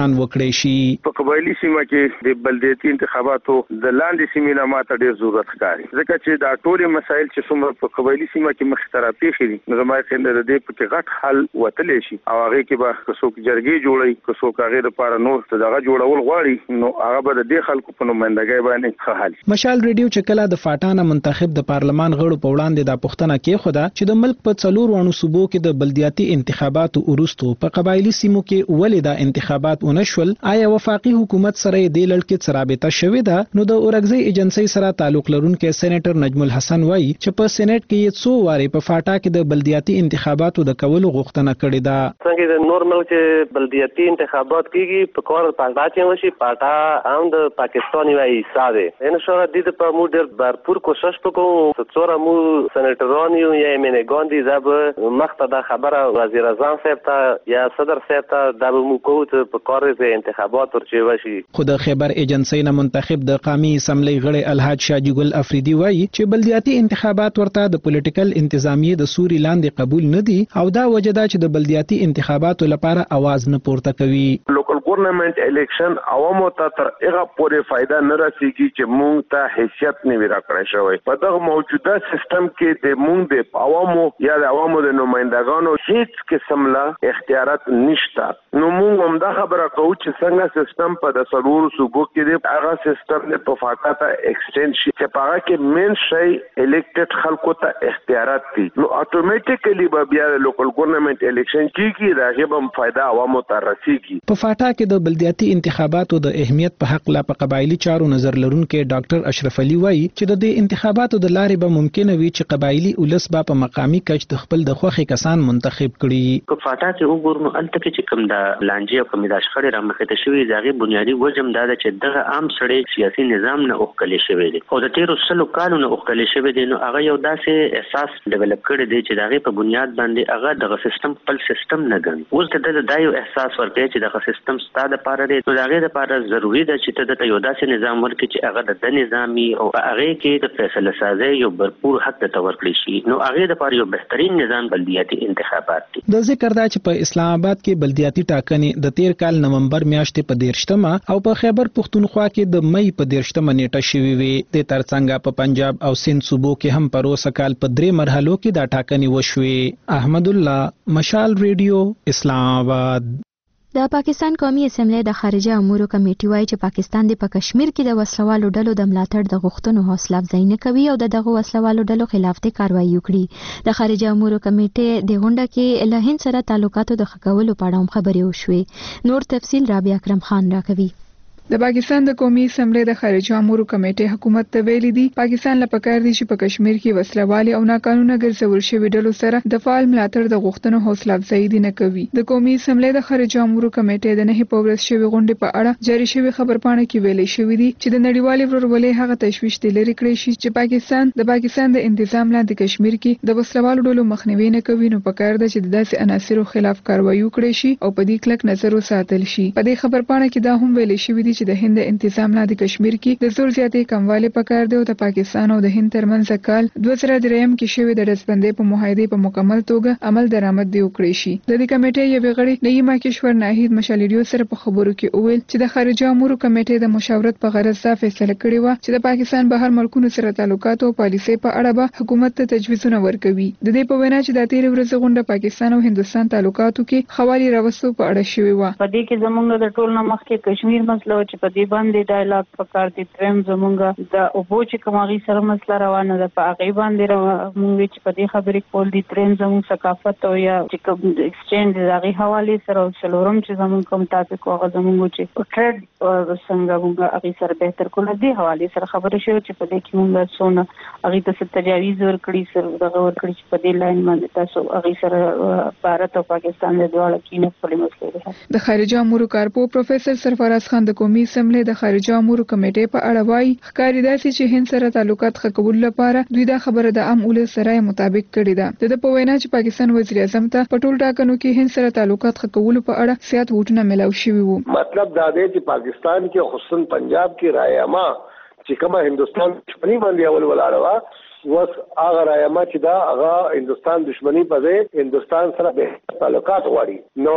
Speaker 6: کولای شي.
Speaker 18: په قبایلی سیمه کې د بلدیاتي انتخاباتو د لاندې سیمې نه ماته ډېر ضرورت ښکاري ځکه چې دا ټول مسایل چې څومره په قبایلی سیمه کې مخ ته راپېښې دي نو زما خیال د دې په کې غټ حل وتلی شي او هغه کې به که څوک جرګې جوړوي که څوک هغې دپاره نور څه دغه جوړول غواړي نو هغه به د دې خلکو په نمایندګۍ باندې ښه حل.
Speaker 6: مشال ریډیو چې کله د فاټانه منتخب د پارلمان غړو په وړاندې دا پوښتنه کېښوده چې د ملک په 4 صوبو کې د بلدیاتي انتخاباتو وروسته په قبایلی سیمو کې ولې دا انتخابات ونشول، آیا وفاقي حکومت سره دې لړ کې څه رابطه شوې ده؟ نو د اورګزۍ ایجنسۍ سره تعلق لرونکي سېنیټر نجم الحسن وایي چې په سېنات کې څو وارې په فاټا کې د بلدیاتي انتخاباتو د کولو غوښتنه کړې ده.
Speaker 3: څنګه د نورمال کې بلدیاتي انتخابات کیږي په کور پاټا کې وشي پاټا هم د پاکستان یو حصہ ده ان شاء الله د په مو ډېر بھرپور کوشش وکړو څوره مو سېنیټران یو یا ایمنګان دي زب مخته د خبره وزیر اعظم صاحب ته یا صدر صاحب ته د مو کوت په کار د انتخابات ورچې وشي.
Speaker 6: خو د خیبر ایجنسۍ نه منتخب د قومي اسمبلی غړي الحاج شاجي ګل افریدي وایي چې بلدیاتي انتخابات ورته د پولیټیکل انتظامیې د سوري لاندې قبول نه دي او دا وجه ده چې د بلدیاتي انتخاباتو لپاره आवाज نه پورته کوي.
Speaker 18: لوکل ګورنمنت الیکشن عوامو ته تر هغه پورې فائدہ نه رسیږي چې مونږ ته حیثیت نه وی راکړی شوی. په دغه موجوده سیستم کې د مونږ د عوامو یا د عوامو د نمائندګانو هیڅ قسم لا اختیارات نشته. نو مونږ هم دا خبره کوو چې څنګه سیستم په د سرور صوبو کې د هغه سیستم نه په فاکا ته ایکسټند شي چې په هغه کې مین شي الیکټډ خلکو ته اختیارات دي نو اتوماتیکلی به بیا لوکل ګورنمنت الیکشن کیږي دا هغه هم فائدہ عوامو ته رسیږي.
Speaker 6: په فاټا کې د بلدیاتي انتخاباتو د اهمیت په حق لا په قبایلی چارو نظر لرونکي ډاکټر اشرف علي وایي چې د دې انتخاباتو د لارې به ممکن وي چې قبایلی ولس به په مقامی کچ د خپل د خوخي کسان منتخب کړي.
Speaker 10: په فاټا کې وګورم الته کې چې کوم د لانجې او کوم د شخړې رامخې ته شوی دغه بنیادی وجم دا چې دغه عام سړی سیاسي نظام نه اوکلې شوی دی او د 13 کالو نه اوکلې شوی دی نو هغه یو داسې احساس ډیولپ کړی دی چې دغه په بنیاد باندې هغه دغه سیستم خپل سیستم نه ګڼي. اوس د یو احساس ورکړي چې دغه سیستم ستاسو لپاره دی نو دغه لپاره ضروری ده چې ته د یو داسې نظام ورکړي چې هغه د نظامی او هغه کې د فیصله سازي یو بھرپور حق ته ورکړي شي نو هغه لپاره یو بهترین نظام بلدیاتي انتخابات دي.
Speaker 6: د ذکر دا چې په اسلام آباد کې بلدیاتي ټاکنې د 13 کال نومبر میاشتې په 13مه او په خیبر پښتونخوا کې د مې په 13مه نیټه شوې وي. د ترڅنګ په پنجاب او سند صوبو کې هم په روسه کال په 3 مرحلو کې دا ټاکنې وشوې. احمد الله مشال ریډیو اسلام آباد.
Speaker 7: د پاکستان قومي اسمبلی د خارجه امورو کمیټې وایي چې پاکستان د کشمیر کې د وسلوالو ډلو د ملاتړ د غوښتنو حوصله افزایی نه کوي او دغه وسلوالو ډلو خلاف د کاروایی وکړي. د خارجه امورو کمیټې د غونډه کې له هند سره تعلقاتو د ښه کولو په اړه هم خبرې وشوې. نور تفصیل رابعه اکرم خان راکوي.
Speaker 22: د پاکستان د قومي اسمبلی د خارجه امورو کمیټې حکومت ته ویلي دي پاکستان له پکار دي چې په کشمیر کې وسلوالي او ناقانونه ګرځول شوی ډلو سره د فعال ملاتړ د غوښتنو حوصله افزایی دي نه کوي. د قومي اسمبلی د خارجه امورو کمیټې د 9 په ورځ شوی غونډې په اړه جاری شوی خبرپاڼه کې ویلي شوی دي چې د نړیوالې ورورولۍ هغه تشویش دی لري کړی شي چې پاکستان د انتظام لاندې کشمیر کې د وسلوالو ډلو مخنیوي نه کوي نو پکار ده چې د داسې عناصرو خلاف کاروایی وکړي شي او په دې کلک نظر وساتل شي. په دې خبرپاڼه کې دا هم ویلي شوی دي چې د هند انتظام لاندې کشمیر کې د زور زیاتې کموالی پکار دی او د پاکستان او د هند ترمنځ کال 2003 کې شوی د رسبندۍ په معاهدې په مکمل توګه عمل درآمد دی وکړي شي. د دې کمیټې یو غړي نعیمه کشور ناهید مشال ریډیو سره په خبرو کې وویل چې د خارجه امورو کمیټې د مشاورت په غرض دا فیصله کړې و چې د پاکستان بهر ملکونو سره تعلقات او پالیسۍ په اړه به حکومت ته تجویزونه ورکوي. د دې په وینا چې د 13 ورځې غونډه پاکستان او هندستان تعلقاتو کې خوالي راوستو په اړه شوی و.
Speaker 23: په دې کې زمونږ د ټول نه مخکې کشمیر مسله چې په دې باندې ډایلاګ پکار دي ترم زمونږ د اوبو چې کومه سره مسله روانه ده په هغه باندې موږ چې په دې خبرې کول دي ترم زموږ ثقافت او یا چې کوم ایکسچینج د هغه حواله سره او څلورم چې زموږ کوم ټاپک هغه زموږ چې ټریډ څنګه موږ هغه سره بهتر کول دي حواله سره خبرې شو چې په دې کې موږ څونه هغه ته تجاویز ورکړي سره دغه ورکړي چې په دې لاین باندې تاسو هغه سره بھارت او پاکستان د دواړو کې نه خپل مسلې ده.
Speaker 22: د خارجه امورو کارپو پروفیسور سرفراز خان د قومي اسمبلی د خارجه امورو کمیټې په اړه وایي ښکاري داسې چې هند سره تعلقات ښه کولو لپاره دوی دا خبره د عام ولس سره مطابق کړې ده. د په وینا چې پاکستان وزیر اعظم ته په ټول ټاکنو کې هند سره تعلقات ښه کولو په اړه زیات ووټونه ملاو شوي وو.
Speaker 18: مطلب دا دی چې پاکستان کې خصوصا پنجاب کې رایما چې کومه هندستان دښمنی باندې اول ولاړه وه وس هغه رایما چې دا هغه هندستان دښمنی په ځای هندستان سره به تعلقات غواړي نو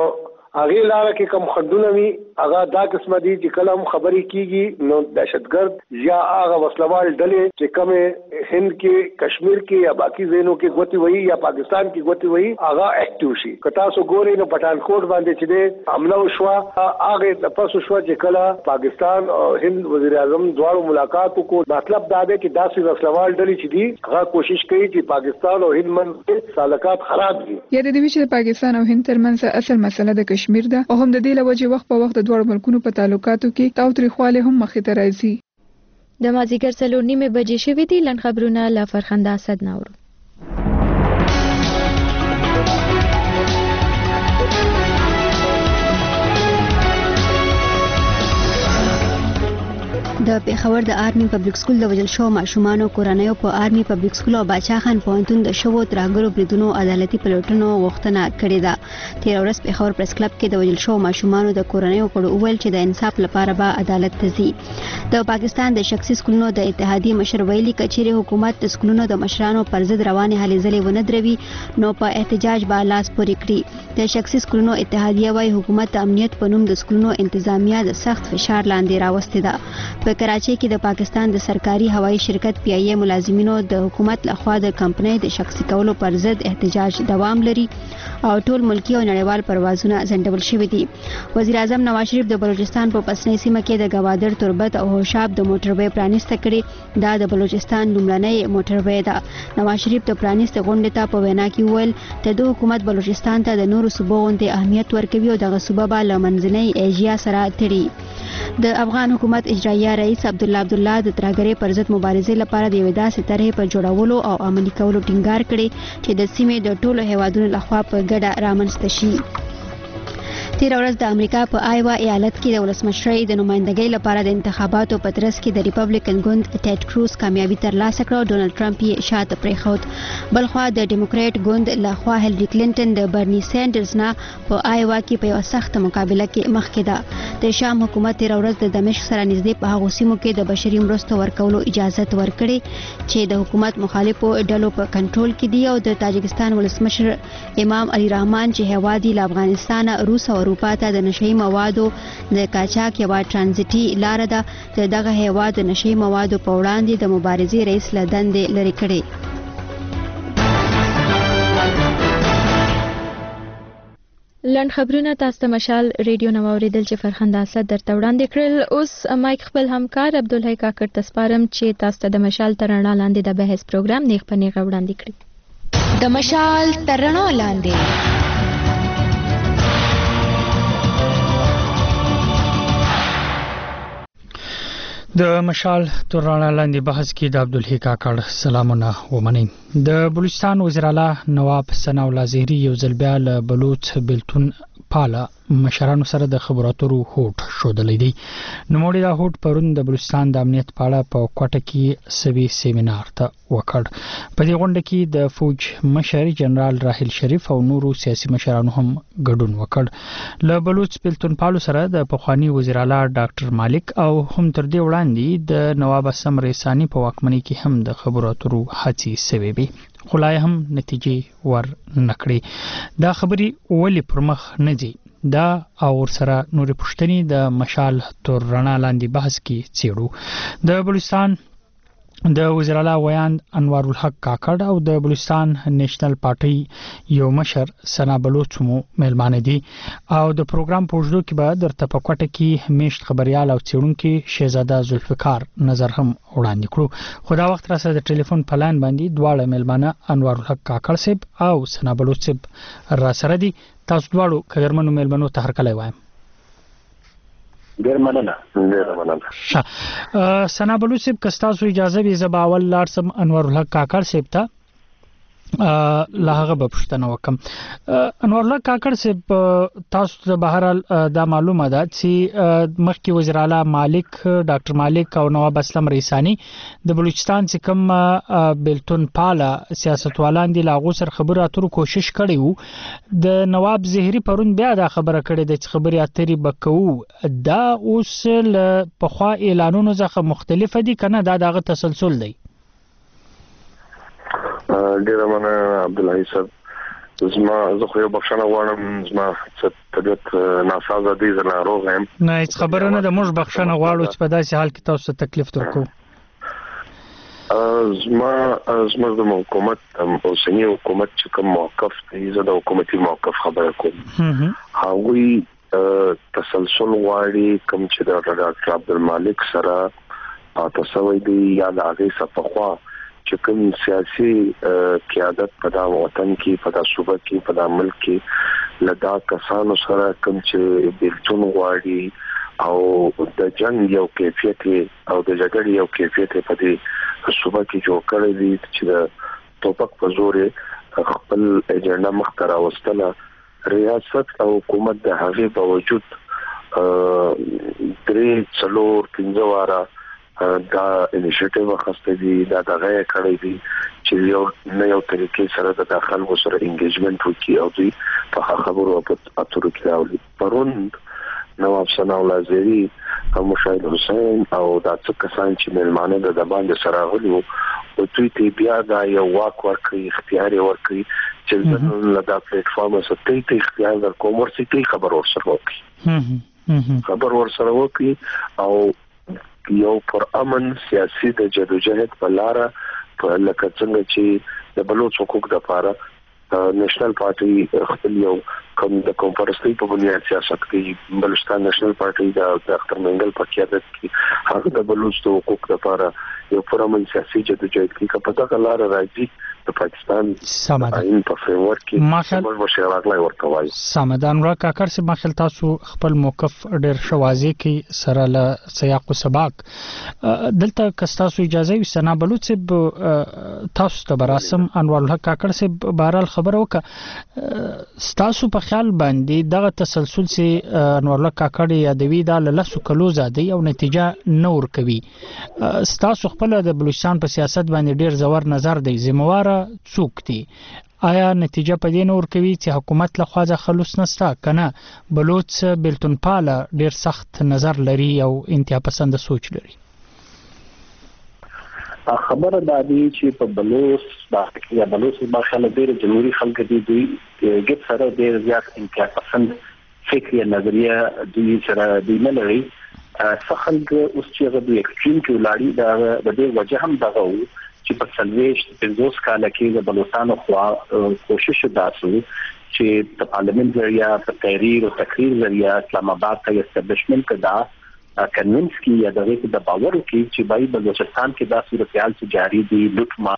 Speaker 1: هغه لاره کې کوم خندونه وي هغه دا قسمه دي چې کلم خبري کیږي نو دهشتګرد یا هغه وسلوال ډلې چې کوم هند کې کشمیر کې یا باقي ځینو کې غوتی وي یا پاکستان کې غوتی وي هغه اکټیو شي کتا سو ګوري نو پټانکوټ باندې چې حمله وشو هغه د پاسو شو چې کله پاکستان او هند وزیر اعظم دواړو ملاقات وکړو مطلب دا دی چې داسې وسلوال ډلې چې دي هغه کوشش کوي چې پاکستان او هند منځ تعلقات خراب دي
Speaker 22: یا د دې چې پاکستان او هند ترمنځ اصل مسله د کشمیر ده او هم د دې لوجه وخت په وخت د دوه ملکونو په تعلقاتو کې تاوتریخواله هم مخې ته راځي
Speaker 7: د مازیګر 4:30 بجې شوې دي لن خبرونه لا فرخنده اسد ناورو
Speaker 2: د پیښور د آرمي پبلک سکول د وجل شو ماشومان او کورنیو په آرمي پبلک سکول او باچا خان پوهنتون د شوو ترهګرو بریدونو عدالتي پلټنو غوښتنه کړې ده. تیر ورځ پیښور پریس کلب کې د وجل شو ماشومان د کورنیو کړو ویل چې د انصاف لپاره به عدالت ته ځي. د پاکستان د شخصي سکولونو د اتحادیې مشر ویلي کچېرې حکومت د سکولونو د مشرانو پر ضد روانې هلې ځلې ونه دروي نو په احتجاج به لاس پورې کړي. د شخصي سکولونو اتحادیې وايي حکومت د امنیت په نوم د سکولونو انتظامیه د سخت فشار لاندې راوستې ده. په کراچۍ کې د پاکستان د سرکاري هوایي شرکت پی ای ای ملازمینو د حکومت لخوا د کمپنۍ د شخصي کولو پر ضد احتجاج دوام لري او ټول ملکی او نړیوال پروازونه ځنډول شوي دي. وزیر اعظم نواز شریف د بلوچستان په پسنۍ سیمه کې د گوادر تربت او هوشاب د موټروي پرانیسته کړي. دا د بلوچستان لومړنۍ موټروي ده. نواز شریف د پرانیسته غونډې ته په وینا کې ویل د حکومت بلوچستان ته د نورو صوبو غونډې اهمیت ورکوي او دغه صوبه به له منځنۍ ایشیا سره تړي. د افغان حکومت اجرایه رئیس عبدالله د ترهګرۍ پر ضد مبارزې لپاره د یوې داسې طرحې په جوړولو او عملي کولو ټینګار کړي چې د سیمې د ټولو هیوادونو لخوا په ګډه رامنځته شي. تیر ورځ د امریکا په آیوا ایالت کې د ولسمشرۍ د نمائندګۍ لپاره د انتخاباتو په ترڅ کې د ریپبلیکن ګوند ټیډ کروز کامیابي ترلاسه کړه او ډونالد ټرمپ یې شاته پرېښود. بلخوا د ډیموکریټ ګوند لخوا هیلری کلینټن د برني سینډرز نه په آیوا کې په یوه سخته مقابله کې مخکې ده. د شام حکومت تیر ورځ د دمشق سره نږدې په هغو سیمو کې د بشري مرستو ورکولو اجازت ورکړي چې د حکومت مخالفو ډلو په کنټرول کې دي او د تاجکستان ولسمشر امام علي رحمان چې هیواد یې له افغانستان روس او اروپا ته د نشهیي موادو د قاچاق یوه ټرانزیټي لاره ده د دغه هیواد د نشهیي موادو په وړاندې د مبارزې رئیس له دندې لرې کړي.
Speaker 7: لنډ خبرونه تاسو ته مشال ریډیو نو اوریدل چې فرخنده اسد درته وړاندې کړل. اوس مایک خپل همکار عبدالحی کاکړ ته سپارم چې تاسو ته د مشال تر رڼا لاندې د بحث پروګرام نیغ په نیغه وړاندې کړي.
Speaker 8: د مشال تر رڼا لاندې
Speaker 21: د مشال تر رڼا لاندې بحث کې د عبدالحی کاکړ سلامونه ومنئ. د بلوچستان وزیر اعلی نواب ثنا الله زهري یو ځل بیا له بلوچ بیلتون پاله مشرانو سره د خبرو اترو هوټ شودلی دی. نوموړي دا هوټ پرون د بلوچستان د امنیت په اړه په کوټه کې سوي سیمینار ته وکړ. په دې غونډه کې د فوج مشر جنرال راحل شریف او نورو سیاسي مشرانو هم ګډون وکړ. له بلوچ بیلتون پالو سره د پخوانی وزیر اعلی ډاکټر مالک او هم تر دې وړاندې د نواب اسم ریسانی په واکمنۍ کې هم د خبرو اترو هڅې سوي وي خو لا هم نتیجې ور نکړي. دا خبرې ولې پر مخ نه ځي دا او سره نور پښتني د مشال تر رڼا لاندې بحث کې څېړو. د بلوچستان د وزیر اعلی ویاند انوار الحق کاکړ او د بلوچستان نیشنل پارټي یو مشر سنا بلوچ مو مهلمانه دي او د پروګرام په وجودو کې به درته په کوټه کې میشت خبريال او څېړونکي شهزاده ذوالفقار نظر هم وړاندې کړو. خو دا وخت را سره د ټلیفون په لاین باندې دواړه مهلمانه انوار الحق کاکړ صاحب او سنا بلوچ صاحب را سره دي. تاسو دواړو قدرمنو مهلمانو ته هرکلی وایم.
Speaker 1: ډیر مننه.
Speaker 21: سنا بلوچ صاحب که ستاسو اجازه وي زه به اول لاړ سم انوار الحق کاکړ صاحب ته له هغه به پوښتنه وکړم. انوار الله کاکړ صاحب تاسو ته بهرحال دا معلومه ده چې مخکې وزیر اعلی مالک ډاکټر مالک او نواب اسلم ریسانی د بلوچستان چې کوم بیلتون پاله سیاستوالان دي له هغو سره خبرو اترو کوشش کړی وو. د نواب زهري پرون بیا دا خبره کړې ده چې خبرې اترې به کوو. دا اوس له پخوا اعلانونو څخه مختلفه دي که نه دا دغه تسلسل دی؟
Speaker 18: ډیره مننه عبدالحی صاحب. زه خو یو بخښنه غواړم زما طبیعت ناسازه دی زه ناروغ یم
Speaker 21: نه هیڅ خبره نه ده موږ بخښنه غواړو چې په داسې حال کې تاسو ته تکلیف درکو
Speaker 18: زما د حکومت اوسنی حکومت چې کوم موقف دی زه د حکومتي موقف خبره کوم هغوی تسلسل غواړي کوم چې د ډاکټر عبدالمالک سره تاسو دی یا د هغه صفخوا چې کوم سیاسي قیادت په دا وطن کې په دا صوبه کې په دا ملک کې لدا کسانو سره کوم چې بیلتون غواړي او د جنگ یو کیفیت او د جګړې یو کیفیت په دې صوبه کې جوړ کړی دی چې د توپک په زور خپل ایجنډا مخته راوستله ریاست او حکومت د هغې باوجود 3-4-5 واره دا انیشیټیو واخسته دي دا دغه کړی دي چې یو طریقې سره د داخل سره انګیجمنت وکړي او دوی په خبرو او اترو کې راولي پرون نواب ثنا الله زری او مشاهد حسین او دا څه کسان چې ملمانه د باندې سره غلي او دوی ته بیا دا یو واک ورکړي اختیار ورکړي چې له دا پلیټ فارم سره ته اختیار ورکوم ورسې خبر ورسره وکړي او یو پر امن سیاسي د جدوجہد په لار په لکه څنګه چې د بلوچ حقوق د لپاره نېشنل پارټي خپل یو کوم د کمپارستي په بنیاد سیاست کوي بلوچستان نېشنل پارټي د اختر منګل په قیادت کې هغه د بلوچ حقوق د لپاره یو پر امن سیاسي جدوجہد کې په دغه لار راځي د پاکستان آئین په فریمورک کې موږ مشورات ورکوي
Speaker 21: سمدان را کاکر سي مخل تاسو خپل موقف ډېر شوازي کې سره له سیاق او سباق دلته کستاسو اجازه وي سنا بلوچ تاسو ته براسم انوار الحق کاکر سي بهرال خبر وکړه تاسو په خیال باندې دغه تسلسل سي انوار الحق کاکر یادوي دا له لسو کلو زادي او نتیجه نور کوي تاسو خپل د بلوچستان په سیاست باندې ډېر زور نظر دی زمواره څوک دي آیا نتیجه په دې نور کوي چې حکومت له خواځه خلوص نستا کنه بلوچ بلتون پاله ډېر سخت نظر لري او انتها پسند سوچ لري
Speaker 20: خبره دا دی چې په بلوچ باخله ډېر جمهوریت خلک دي دوی ګټ سره ډېر زیات انتها پسند فکر یا نظریه دوی سره دی نه لري څخلګ اوس چې د ایکستریم کې ولاړی د دې وجه هم دغه چې په سلويش د 50 کال کې د بلوچستان خو کوشش داسو چې د پارلیمنت ذریعہ په تحریر او تقریر ذریعہ اسلام آباد ته اسټابلیشمنت کدا کنوینس کی یا دغه د باور کې چې بای بلوچستان کې دا صورتحال چې جاری دي لوټ ما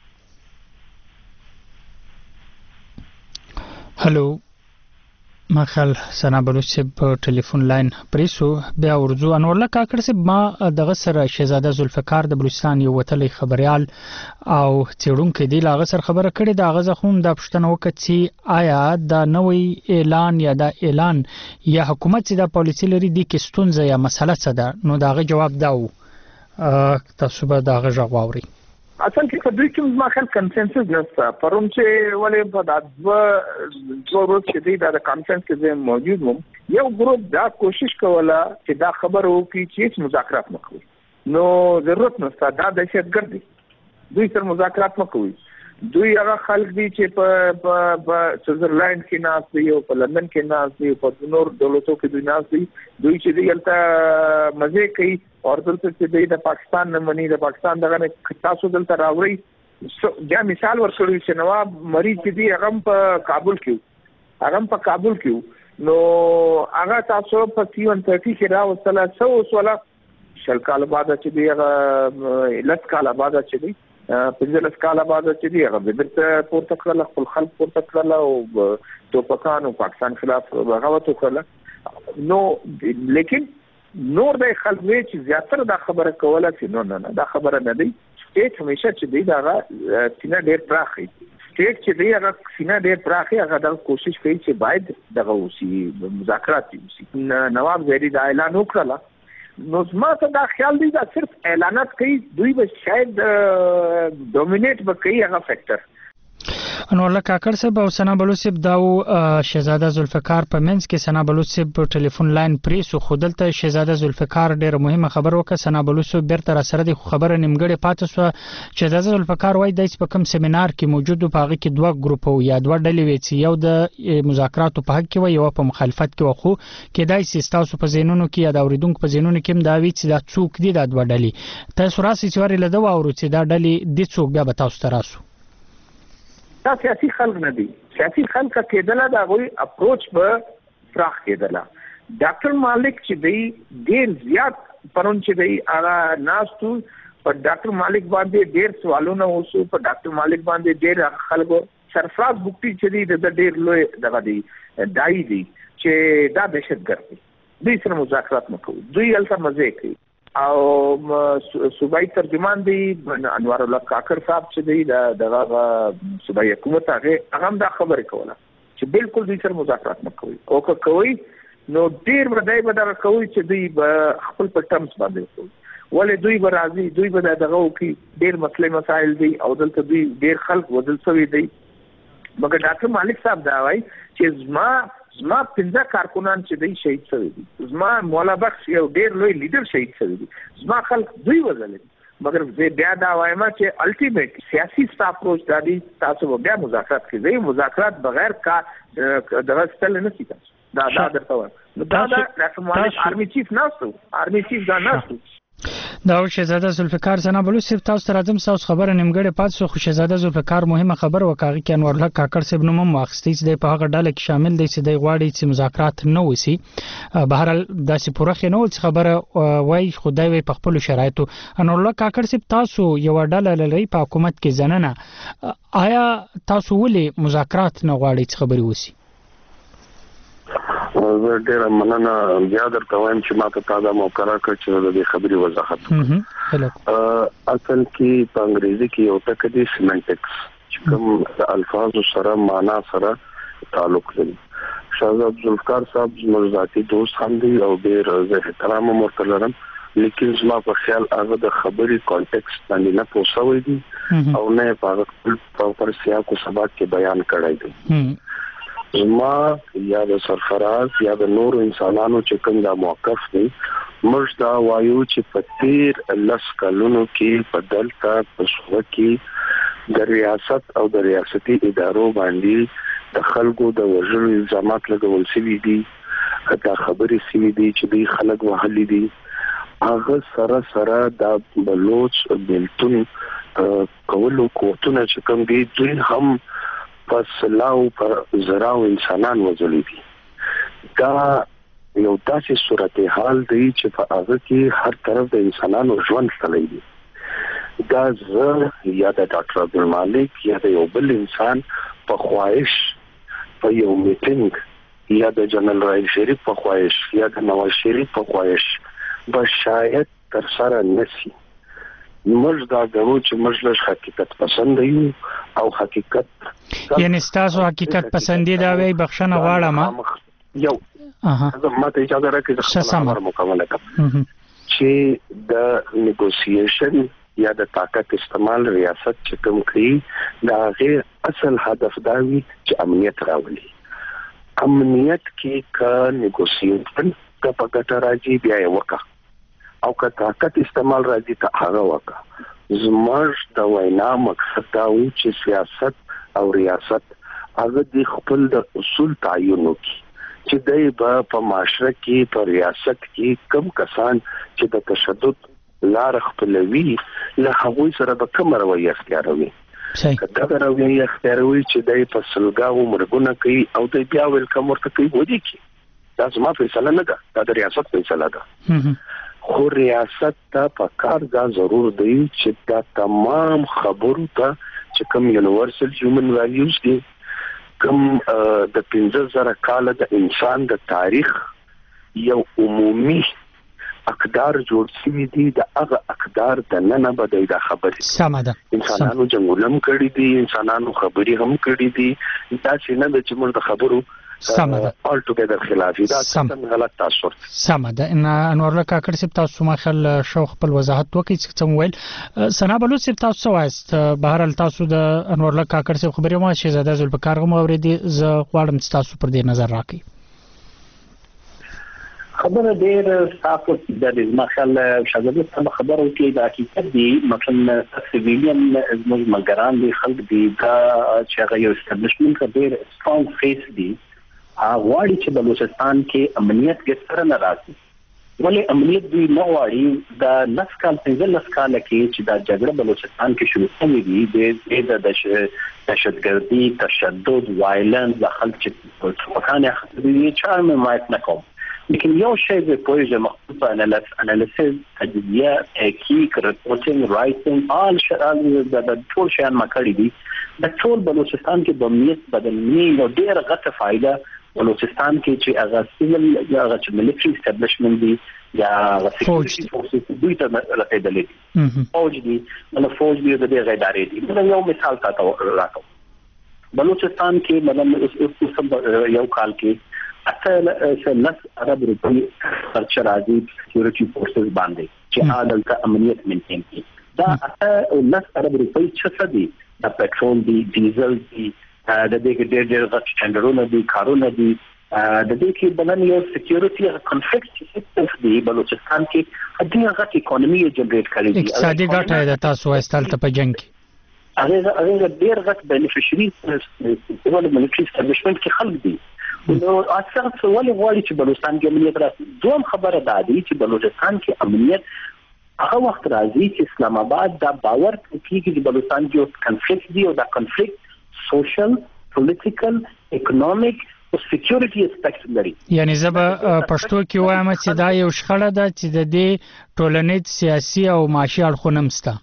Speaker 20: هلو مخال سنا بلوچ په ټلیفون لاین پریسو بیا ورځو انور الله کاکړ سي ما دغه سره شهزاده ذوالفقار د بلوچستان یو وتلی خبريال او چېړونکو دی لاغه سره خبره کړې دا غزه هم د پښتنو وکړي آیا دا نوې اعلان یا دا اعلان یا حکومت چې دا پالیسي لري د کیستونځ یا مسله څه ده نو داغه جواب داو تاسو به داغه جواب واوري اصل کې په دوی کې ما خل کنسنسس نشته پروم چې ولې په دغه ضرورت چې دی دا کانفرنس کې موجود وم یو ګروپ دا کوشش کوله چې دا خبر وکړي چې مذاکرات وکړي نو ضرورت نشته دا دهشتګردي دوی سره مذاکرات وکړي دوی هغه خلک دي چې په سویټزرلند کې ناس دي او په لندن کې ناس دي په نور دولتو کې دوی ناس دي دوی چې دلته مزه کوي او دلته چې د پاکستان نه مني د پاکستان دغه تاسو دلته راوړي دا مثال ورکړی چې نواب مریض دی هغه په کابل کې نو هغه تاسو په 30 کې راوستله ولا شل کال بعد چې دی هغه لږ کال بعد چې دی پنځه کال بعد چې دی هغه بیرته پورته کړل خپل خلک پورته کړل او توپکان او پاکستان خلاف بغاوت وکړه نو لیکن نور د خلک چې زیاتره دا خبره کوله چې نه دا خبره نه دی سټیټ همیشه چې دی دا سینه ډېر پراخي سټیټ چې دی هغه سینه ډېر پراخي هغه د کوشش کوي چې باید دغه وسی مذاکرات وسی نواب زهري دا اعلان وکړه نو زما ته دا خیال دی دا صرف اعلانات کوي دوی به شاید ډومینیټ به کوي هغه فیکٹر
Speaker 21: انور الله کاکړ صاحب او ثنا بلوچ صاحب دا شهزاده ذوالفقار په منځ کې ثنا بلوچ صاحب په ټلیفون لاین پریسو خودلته شهزاده ذوالفقار ډېر مهمه خبر وکړه ثنا بلوچ صاحب بیرته را سره د خبره نیمګړې پاتې شو شهزاده ذوالفقار وایي دایس په کوم سیمینار کې موجود په هغه کې دوه ګروپ یا دوه ډلې وي چې یو د مذاکراتو په حق کې وي یو په مخالفت کې وخو کې دایس تاسو په ذهنونو کې یا د اوریدونکو په ذهنونو کې هم دا وی چې دا څوک دي دا دوه ډلې تاسو راسي چې ورې لده واورو چې دا ډلې د څوک بیا به تاسو تراسو
Speaker 20: دا سیاسي خلک نه دي سیاسي خلک کېدل دا غوي اپروچ به فراخ کېدل ډاکټر مالک چې دی ډېر زیات پرون چې دی هغه ناستو پر ډاکټر مالک باندې ډېر سوالونه وسو پر ډاکټر مالک باندې ډېر خلکو سرفراز بوکټي چې دی د ډېر لوی دغه دی دای دی چې دا دهشتګرد دی دوی سره مذاکرات نکوي دوی الته مزه کوي او صوبایي ترجمان دی انوار الله کاکړ صاحب چې دی دغه صوبایي حکومت هغه هم دا خبره کوله چې بالکل دوی سره مذاکرات نکوي او که کوي نو ډیر ودای به دا کوي چې دوی خپل په ټرمز باندې کوي ولې دوی به راځي دوی به دغه کوي ډیر مسایل دي او دلته دوی ډیر خلک ودل شوی دی مګر ډاکټر مالک صاحب دا وایي چې زما 15 کارکونان چې دوی شهید شوی دي زما مولا بخش یو ډیر لوی لیډر شهید شوی دي زما خلک دوی وزل مګر زه بیا دا وایم چې الټیمیټ سیاسي اپروچ دادی تاسو بیا مذاکرات کوي مذاکرات بغیر کا دغه ستل نه کیږي دا درته وایم دا ډاکټر مالک آرمي چیف دا ناستو
Speaker 21: دا شهزاده ذوالفقار ثنا بلوچ صاحب تاسو ته راځم تاسو خبره نیمګړې پات شو خو شهزاده ذوالفقار مهمه خبر وکړه کې انور الله کاکړ صاحب نوم واخستې چې په هغه ډله کې شامل دي چې د غواړي چې مذاکرات نه وسی بهرحال داسې پوره نه ول خبره وای خدای وي په خپل شرایطو انور الله کاکړ صاحب تاسو یو ډله لري په حکومت کې زننه آیا تاسو ولې مذاکرات نه غواړئ چې خبري وسی
Speaker 18: زه ډېر مننه بیا درته وایم چې ما ته دا موقع راکړه چې د خبري وضاحت اصل کې په انګریزي کې یو ټکی دی سیمنټکس چې کوم د الفاظو سره معنا سره تعلق لري شهزاده ذوالفقار صاحب زموږ ذاتي دوست هم دی او ډېر زه احترام ورته لرم لیکن زما په خیال هغه د خبري کانټیکست باندې نه پوسوي دي او نه په پر سیاق او سباق کې بیان کړی دی ما یا د سرفراز یا د نور انسانانو چې کوم دا موقف دی موږ دا وایو چې په تیر لس کلونو کې په دلته په صوبه کې د ریاست او د ریاستي ادارو باندې د خلکو د وژلو الزامات لګول شوي دي دا خبرې شوي دي چې دوی خلک وهلي دي هغه سره دا بلوچ بلتون کولو کوټونه چې کوم دي دوی هم پس لاو پر زراو انسانان وځلي دي دا یو داسې صورتحال دی چې په هغه کې هر طرف د انسانانو ژوند تللی دی دا زه یا د ډاکټر عبدالمالک یا د یو بل انسان په خواهش په یو میټینګ یا د جنرال رائل شریف په خواهش یا د نواز شریف په خواهش به شاید تر سره نسی موږ دا غواړو چې موږ له حقیقت پسند یو او حقیقت
Speaker 21: یعنی تاسو حقیقت پسندي دا وی بخښنه غواړم
Speaker 18: یو ماته اجازه راکړئ چې خبره مکمله کړم چې د نیګوسییشن یا د طاقت استعمال ریاست چې کوم کوي دا غیر اصل هدف دا وي چې امنیت راولي امنیت کې کا نیګوسییشن کا پکټه راځي بیا یې وکړه او که طاقت استعمال راځي ته هغه وکړه زموږ د وینا مقصد دا و چې سیاست او ریاست هغه د خپل د اصول تعین وکړي چې دای په معاشره کې په ریاست کې کم کسان چې د تشدد لار خپلوي له هغه سره به کوم رویه اختیاروي دا رویه اختیاروي چې دای په سلګاو مرګونه کوي او د بیا ویلکم ورته کوي ودی کی دا زما فیصله نه ده دا د ریاست فیصله ده خو ریاست ته په کار دا ضرور دی چې دا تمام خبرو ته چې کوم یونیورسل هیومن ویلیوز دي کوم د 15000 کال د انسان د تاریخ یو عمومي اقدار جوړ شوی دي د هغه اقدار د نن بدای د خبرې
Speaker 21: سماده
Speaker 18: انسانانو جنګولم کړی دي انسانانو خبرې هم کړی دي دا چې نه د چې موږ د خبرو
Speaker 11: all together خلافي دا غلط تاثر
Speaker 21: سم ده ان انور الله کاکړ صاحب تاسو مخل شو خپل وضاحت وکړئ چې څنګه ویل سنا بلوچ صاحب تاسو وایست بهر تاسو د انور الله کاکړ صاحب خبرې ما شهزاده ذوالفقار غو اوریدي ز غواړم تاسو پر دې نظر راکړئ
Speaker 11: خبره ډېر صافه د مخال شاګرد څخه خبره وکړي د حقیقت دی مثلا سیویلین زموږ مګران دي خلک دي دا چې هغه یو اسټابلیشمنت ډېر سترونګ فیس دي غواړي چې بلوچستان کې امنیت کې سره نه راځي ولې امنیت دوی نه غواړي د نسکال 15 کال کې چې دا جګړه بلوچستان کې شروع شوې دي د دهشتګردي تشدد وایلنس د خلک چې په کانه خطرې چارم مایت نه کوم لیکن یو شی د پروژه مخصوصه انالیسز تجزیه تحقیق ریپورټینګ رائټینګ آل شرال د ټول شیان مکړی دي د ټول بلوچستان کې د امنیت بدلنی نو ډېر غټه فائدہ بلوچستان کې چې هغه سیول یا هغه ملټری اسټابلیشمنت دي یا سکیورټي فورسز دوی ته رسیدلې فوج دي نو فوج دي د دې ادارې دي نو یو مثال تاسو راکړم بلوچستان کې مطلب یو کال کې اته لس عرب روپی خرچ راځي سکیورټي فورسز باندې چې عادلته امنیت مینټین کړي دا اته لس عرب روپی څه دي د پټرول دي ډیزل دي د دې کې ډېر غټ ټندرونه دي کارونه دي د دې کې بلن یو سکیورټي کنفلیکټ سیستم دی بلوچستان کې ډېر غټ اکانومي جنریټ کړي دي
Speaker 21: اقتصادي ګټه ده تاسو واستل ته په جنگ کې
Speaker 11: هغه ډېر غټ بینیفیشري د ملټری اسټابلیشمنت کې خلک دي نو اکثر څه ولې غواړي چې بلوچستان کې امنیت راشي دوم خبره ده چې بلوچستان کې امنیت هغه وخت راځي چې اسلام آباد دا باور کوي چې بلوچستان کې کنفلیکټ دی او دا کنفلیکټ سوشل پولیټیکل اکونومیک او سکیورټي اسپیکټ لري
Speaker 21: یعنی زب پښتو کې وایم چې دا یو شخړه ده چې د دې ټولنیز سیاسي او معاشي اړخونه مسته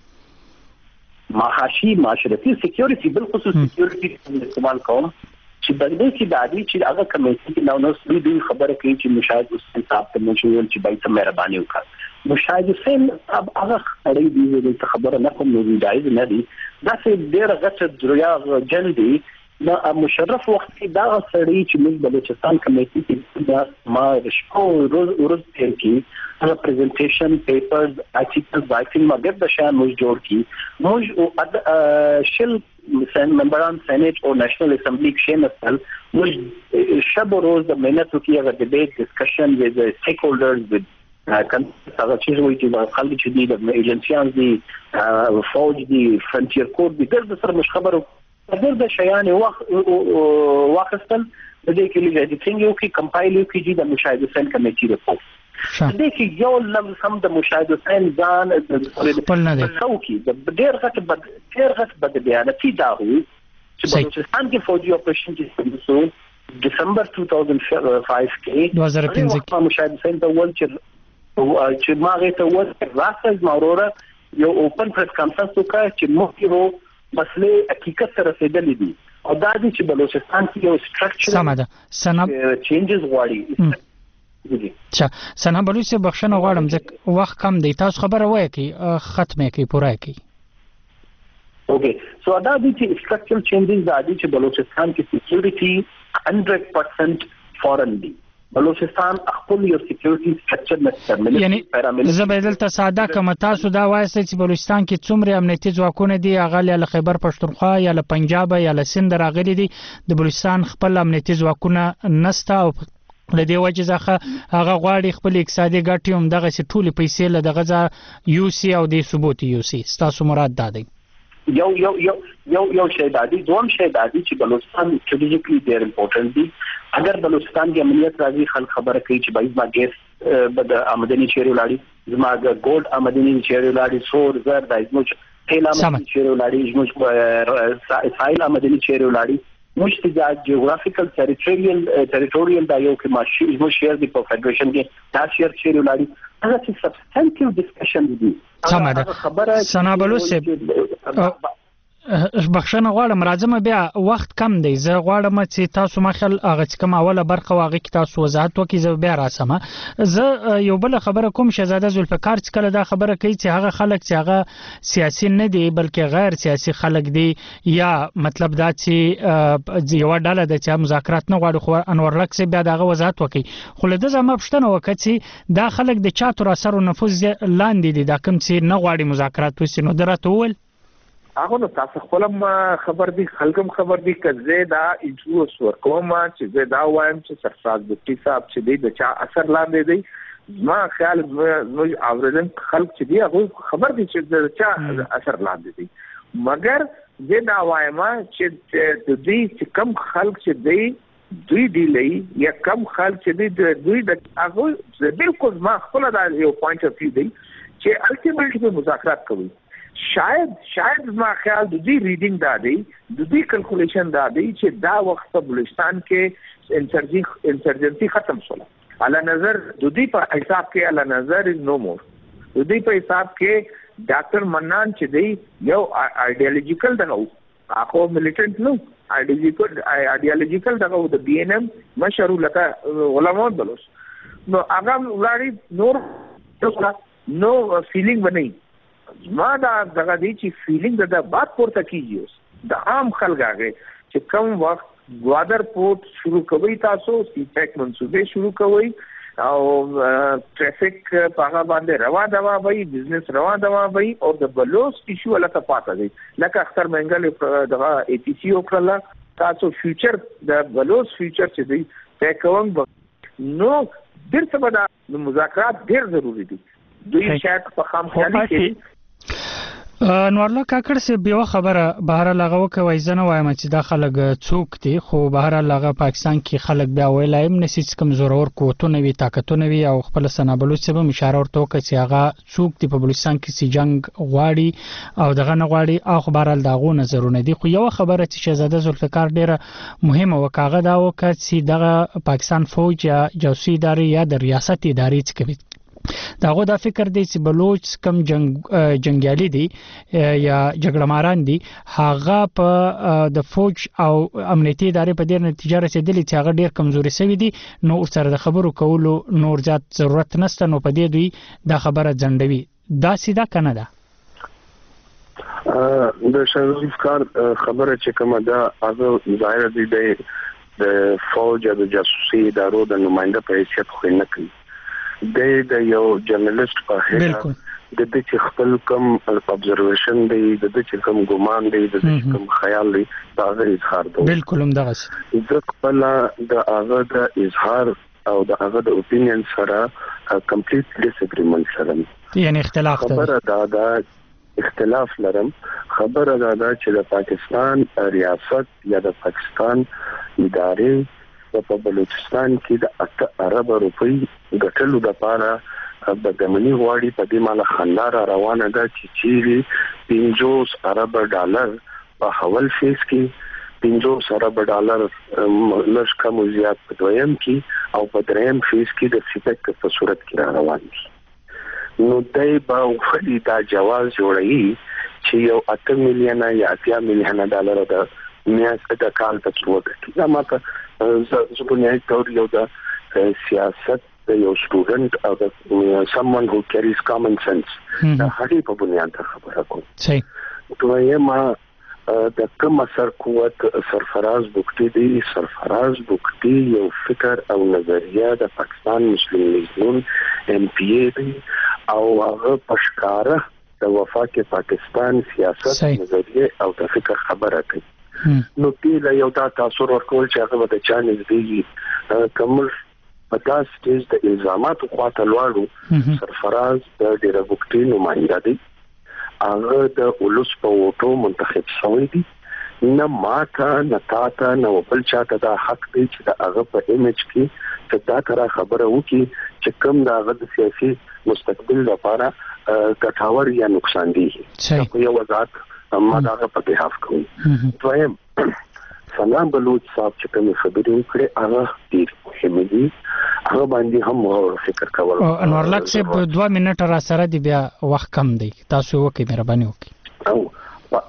Speaker 11: معاشي معاشرتي سکیورټي بالخصوص سکیورټي استعمال کوم چې بلدې کې د عادي چې هغه کمیټې کې نو دوی خبره کوي چې مشاهد حسین صاحب ته مشوول چې باید مهرباني وکړي مشاهد حسین صاحب هغه اړې دي چې خبره نه کوم نو جایز نه دي دا څه ډېر غټ دریا جن دي دا مشرف وخت کې دا سړی چې موږ بلوچستان کمیټې کې دا ما شپو ورځ تیر کې هغه پریزنټیشن پیپرز آرټیکلز رائټینګ مګر د شان موږ جوړ کی موږ شل ممبران سینیټ او نېشنل اسمبلی کې نسل موږ شب روز د مهنت کې هغه ډیبیټ ډسکشن وذ سټیک هولډرز وذ هغه چې وایي چې خلک چې دي د ایجنسیان دي فوج دي فرنټیر کور دي د سره مش خبرو د شیان واخستل د دې کې لږه د څنګه یو کې کمپایل یو کې د مشاهده سن کمیټې رپورټ د دې کې یو لفظ هم د مشاهده سن ځان
Speaker 21: خپل نه دی
Speaker 11: څوکي د ډېر غټ بد بیاناتي دا وي چې بلوچستان کې فوجي اپریشن چې دسمبر 2005 کې
Speaker 21: 2015 کې
Speaker 11: مشاهده سن د ول چې ما غته ول راځي ماورورا یو اوپن پریس کانفرنس وکړ چې موږ مسلې حقیقت سره رسیدلې دي او دا دي چې بلوچستان کې یو سټرکچر
Speaker 21: سمه ده سنا
Speaker 11: چینجز غواړي
Speaker 21: سنا بلوچ سے بخښنه غواړم ځکه وخت کم دی تاسو خبره وایي کی ختمه کی پوره کی
Speaker 11: اوکے سو دا دي چې سټرکچرل چینجز دا دي چې بلوچستان کې سکیورټي 100% فورن دي بلوچستان خپل یو سکیورټي سټرکچر نه
Speaker 21: یعنی زبیدل تصاده کوم تاسو دا وایي چې بلوچستان کې څومره امنیتي ځواکونه دي هغه له خیبر پښتونخوا یا له پنجاب یا له سند راغلي دي د بلوچستان خپل امنیتي ځواکونه نسته او لدې وجه ځکه هغه غواړي خپل اقتصادي ګټې هم دغه ټولې پیسې له دغه ځای یو سی او د ثبوت یو سی تاسو مراد دا دی
Speaker 11: یو شی دا دی دوم شی دا دی چې بلوچستان استراتیژیکلی ډېر امپورټنت دی اگر بلوچستان کې امنیت راځي خلک خبره کوي چې باید ما ګیس بد آمدنی چیرې ولاړی زما ګولډ آمدنی چیرې ولاړی سور زر د زموږ تیل آمدنی چیرې ولاړی زموږ سایل آمدنی چیرې ولاړی موږ د جیوغرافیکل ټریټوریال دا یو کې ماشي زموږ شیر دی په فدریشن کې دا شیر چیرې ولاړی هغه چې سبستانټیو ډسکشن دی
Speaker 21: سمه ده سنا بلوچ بخښنه غواړم راځم بیا وخت کم دی زه غواړم چې تاسو مخل هغه کوم اوله برخه واغې کې تاسو وضاحت وکړئ زه بیا راسم زه یو بل خبره کوم شهزاده ذوالفقار چې کله دا خبره کوي چې هغه خلک چې هغه سیاسي نه دي بلکې غیر سیاسي خلک دي یا مطلب دا چې یو ډله د چا مذاکرات نه غواړي خو انور لک سي بیا دا وضاحت وکړي خو له دې زما پښتنه وکړي چې دا خلک د چا تر اثر او نفوذ لاندې دي دا کوم چې نه غواړي مذاکرات وسي نو درته ول
Speaker 20: هغه نو تاسو خپلم خبر دي خلکم خبر دي کزه دا انټروس ورکوم چې زه دا وایم چې سرفراز بوټي صاحب چې د چا اثر لاندې دی ما خیال نو اوریدن خلک چې دی هغه خبر دي چې د چا اثر لاندې دی مګر زه دا وایم چې د دې چې کم خلک چې دی دوی دی لې یا کم خلک چې دی دوی د هغه بالکل ما خپل دا یو پوینټ اف ویو دی چې الټیمیټلی مذاکرات کوي شاید ما خیال د دې ریډینګ دا دی د دې کیلکولیشن دا دی چې دا وخت په بلوچستان کې انسرجنسي ختم شوه علی نظر د دې په حساب کې علی نظر از نو مور د دې په حساب کې ډاکټر منان چې دی یو ایډیالوژیکل دغه اخو ملیټنټ نو ایډیالوژیکل دغه د بي ان ام مشرو لکه علماء بلوس نو هغه ولاړی نو فیلینګ بنئ ما دا دغه دی چې فیلینګ د بات پورته کیږي د عام خلک هغه چې کم وخت گوادر پورت شروع کوي تاسو سی پیک منصوبې شروع کوي او ټریفیک په باندې روا دوا وي بزنس روا دوا وي او د بلوس ایشو لکه پاته دی لکه اختر منګل دغه ای ټی سی او کړل تاسو فیوچر د بلوس فیوچر چې دی پیکوم نو ډیر څه بدا مذاکرات ډیر ضروری دي دوی شاید په خام خیالي کې
Speaker 21: نورلا کاکړ سه بیا خبره بهر لغه وکوي زنه وایم چې دا خلک څوک دي خو بهر لغه پاکستان کې خلک بیا ویلایم نسیس کم زورور کوټونه وی طاقتونه وی او خپل سنابلو سبب اشاره ورته کوي چې هغه څوک دی په بلوچستان کې سي جنگ غواړي او دغه نه غواړي او خبرال داغو نظرونه دي خو یو خبره چې شهزاده ذوالفقار ډیره مهمه وکاغه دا وکړي چې دغه پاکستان فوج یا جاسوسي ادارې یا د ریاست ادارې څخه داغه دا فکر دی چې بلوچ کم جنگیالي دي یا جګړه ماران دي هغه په د فوج او امنیتي ادارې په ډیر نتیجه رسیدلې چې هغه ډیر کمزوري شوی دي نو سره د خبرو کولو نور ځات ضرورت نشته نو په دې دوی دا خبره ځندوي دا سیده کنه ده
Speaker 18: د شاذوالفقار خبره چې کومه ده هغه ظاهر دي د فوج او د جاسوسي ادارو د نماینده په حیثیت خو نه کوي د یو جرنالست په هیله د دې چې خپل کوم ابزرویشن دی د دې چې کوم ګومان دی د دې کوم خیال دی دا غوړي اظهار دی
Speaker 21: بالکل هم دغه
Speaker 18: د خپل د هغه د اظهار او د هغه د اپینین سره کمپلیټ ډیس اګریمنت سره
Speaker 21: یعنی اختلاف
Speaker 18: خبره دا اختلاف لرم خبره دا چې د پاکستان ریاست یا د پاکستان ادارې په بلوچستان کې د 8 ارب روپۍ ګټلو د پاره د ګمنی غواړي په دې مال خندار روانه ده چې 50 ارب ډالر په حول فیس کې 50 ارب ډالر لږ کم زیات په دویم کې او په دریم فیس کې د سپیک په صورت کې روان دي نو دای په خلی دا جواز جوړي چې یو 8 میلیونه یا 10 میلیونه ډالر د میاشت د کال په څوګه دا ماته زه په نهایت تور یو د سیاست د یو سټوډنټ او someone who carries common sense دا هغه په بنیاد خبره کوم
Speaker 21: صحیح
Speaker 18: دوی ما د کوم اثر قوت سرفراز بوکټي دی سرفراز بوکټي یو فکر او نظریه د پاکستان مسلم لیګون ام پی ای دی او هغه پښکاره د وفاق پاکستان سیاست نظریه او د فکر خبره کوي نو پیله یو دا تاثیر ورکول چې هغه د چانل دی کومل په تاسو سټیج د الزامات خواته لوړو سرفراز د ډیره بوکټي نمائنده دی هغه د اولس په وټو منتخب شوی دی نه ماته نه تاته نه بل چاته دا حق دی چې دا هغه په ایمیج کې چې دا کرا خبره وکي چې کوم دا هغه د سیاسي مستقبل لپاره ګټور یا نقصان دی یو وضاحت ما دا په بهاف کوم دویم سلام بلوچ صاحب چې کوم خبرې وکړي هغه ډیر مهم دي هغه باندې هم فکر کول
Speaker 21: انور لک صاحب 2 منټه را سره دی بیا وخت کم دی تاسو وکي مهرباني وکي
Speaker 18: او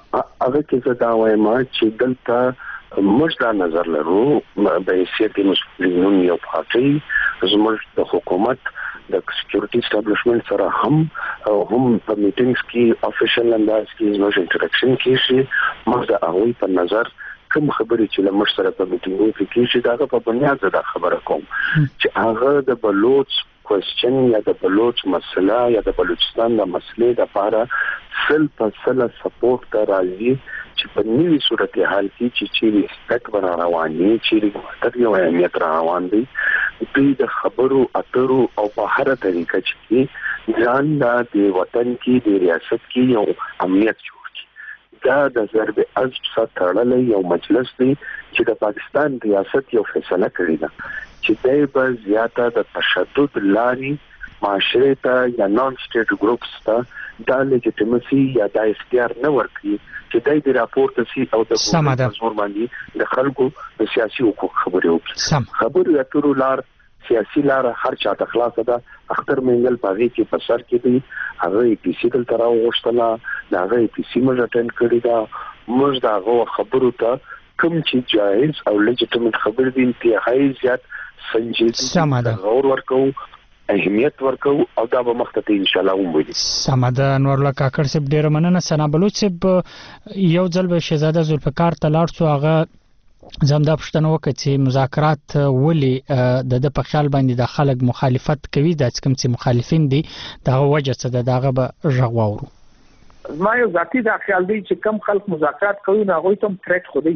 Speaker 9: هغه کې زه دا وایم چې دلته موږ دا نظر لرو به حیثیت مسؤلینون یو پارټي زموږ د حکومت د سکیورټي اسټابلیشمنت سره هم په میټینګز کې افیشل انداز کې زموږ انټریکشن کې شي موږ د هغوی په نظر کوم خبرې چې لمر سره په میټینګونو کې کیږي دا په بنیاد دا خبره کوم چې هغه د بلوچ کوېسچن یا د بلوچ مسله یا د بلوچستان د مسلې لپاره سل په سل سپورټ ته راځي چې په نوي صورتحال کې چې ریسپیکټ ور رواني چې وختر یو اهمیت روان دي د خبرو اترو او په هر طریقه چې ځان د وطن کې د ریاست کې یو امنیت دا د ضرب عزم سره تړلې یو مجلس دی چې د پاکستان ریاست یو فیصله کړې ده چې دای په زیاته د تشدد لاري معاشره ته یا نان سټیټ ګروپس ته د لیجیټیمسي یا د اختیار نه ورکړي چې دای د راپورټ سي او د حکومت باندې د خلکو د سیاسي حقوق خبرې وکړي خبرو اترو لار سیاسي لار هر چا ته خلاص ده اختر منګل پاږي چې په سر کې دی هغه پی سی دل تراو غوښتله دا هغه پی سی موږ اټینډ کړی دا موږ دا غو خبرو ته کوم چې جایز او لیجیټیمیټ خبر دي انتهایی زیات سنجیدګي غور ورکو اهمیت ورکو او دا به مخته ان شاء الله وموږي
Speaker 21: سماده انور الله کاکړ صاحب ډیر مننه سنا بلوچ صاحب یو ځل به شهزاده ذوالفقار ته لاړ شو هغه زمدا پښتنه وکړي چې مذاکرات ولي د په خیال باندې د خلک مخالفت کوي د کوم چې مخالفین دي دا وجه څه ده داغه به ژغورو
Speaker 20: ما یو ذاتی دا خیال دی چې کم خلک مذاکرات کوي نه غوي تم تھریټ خودي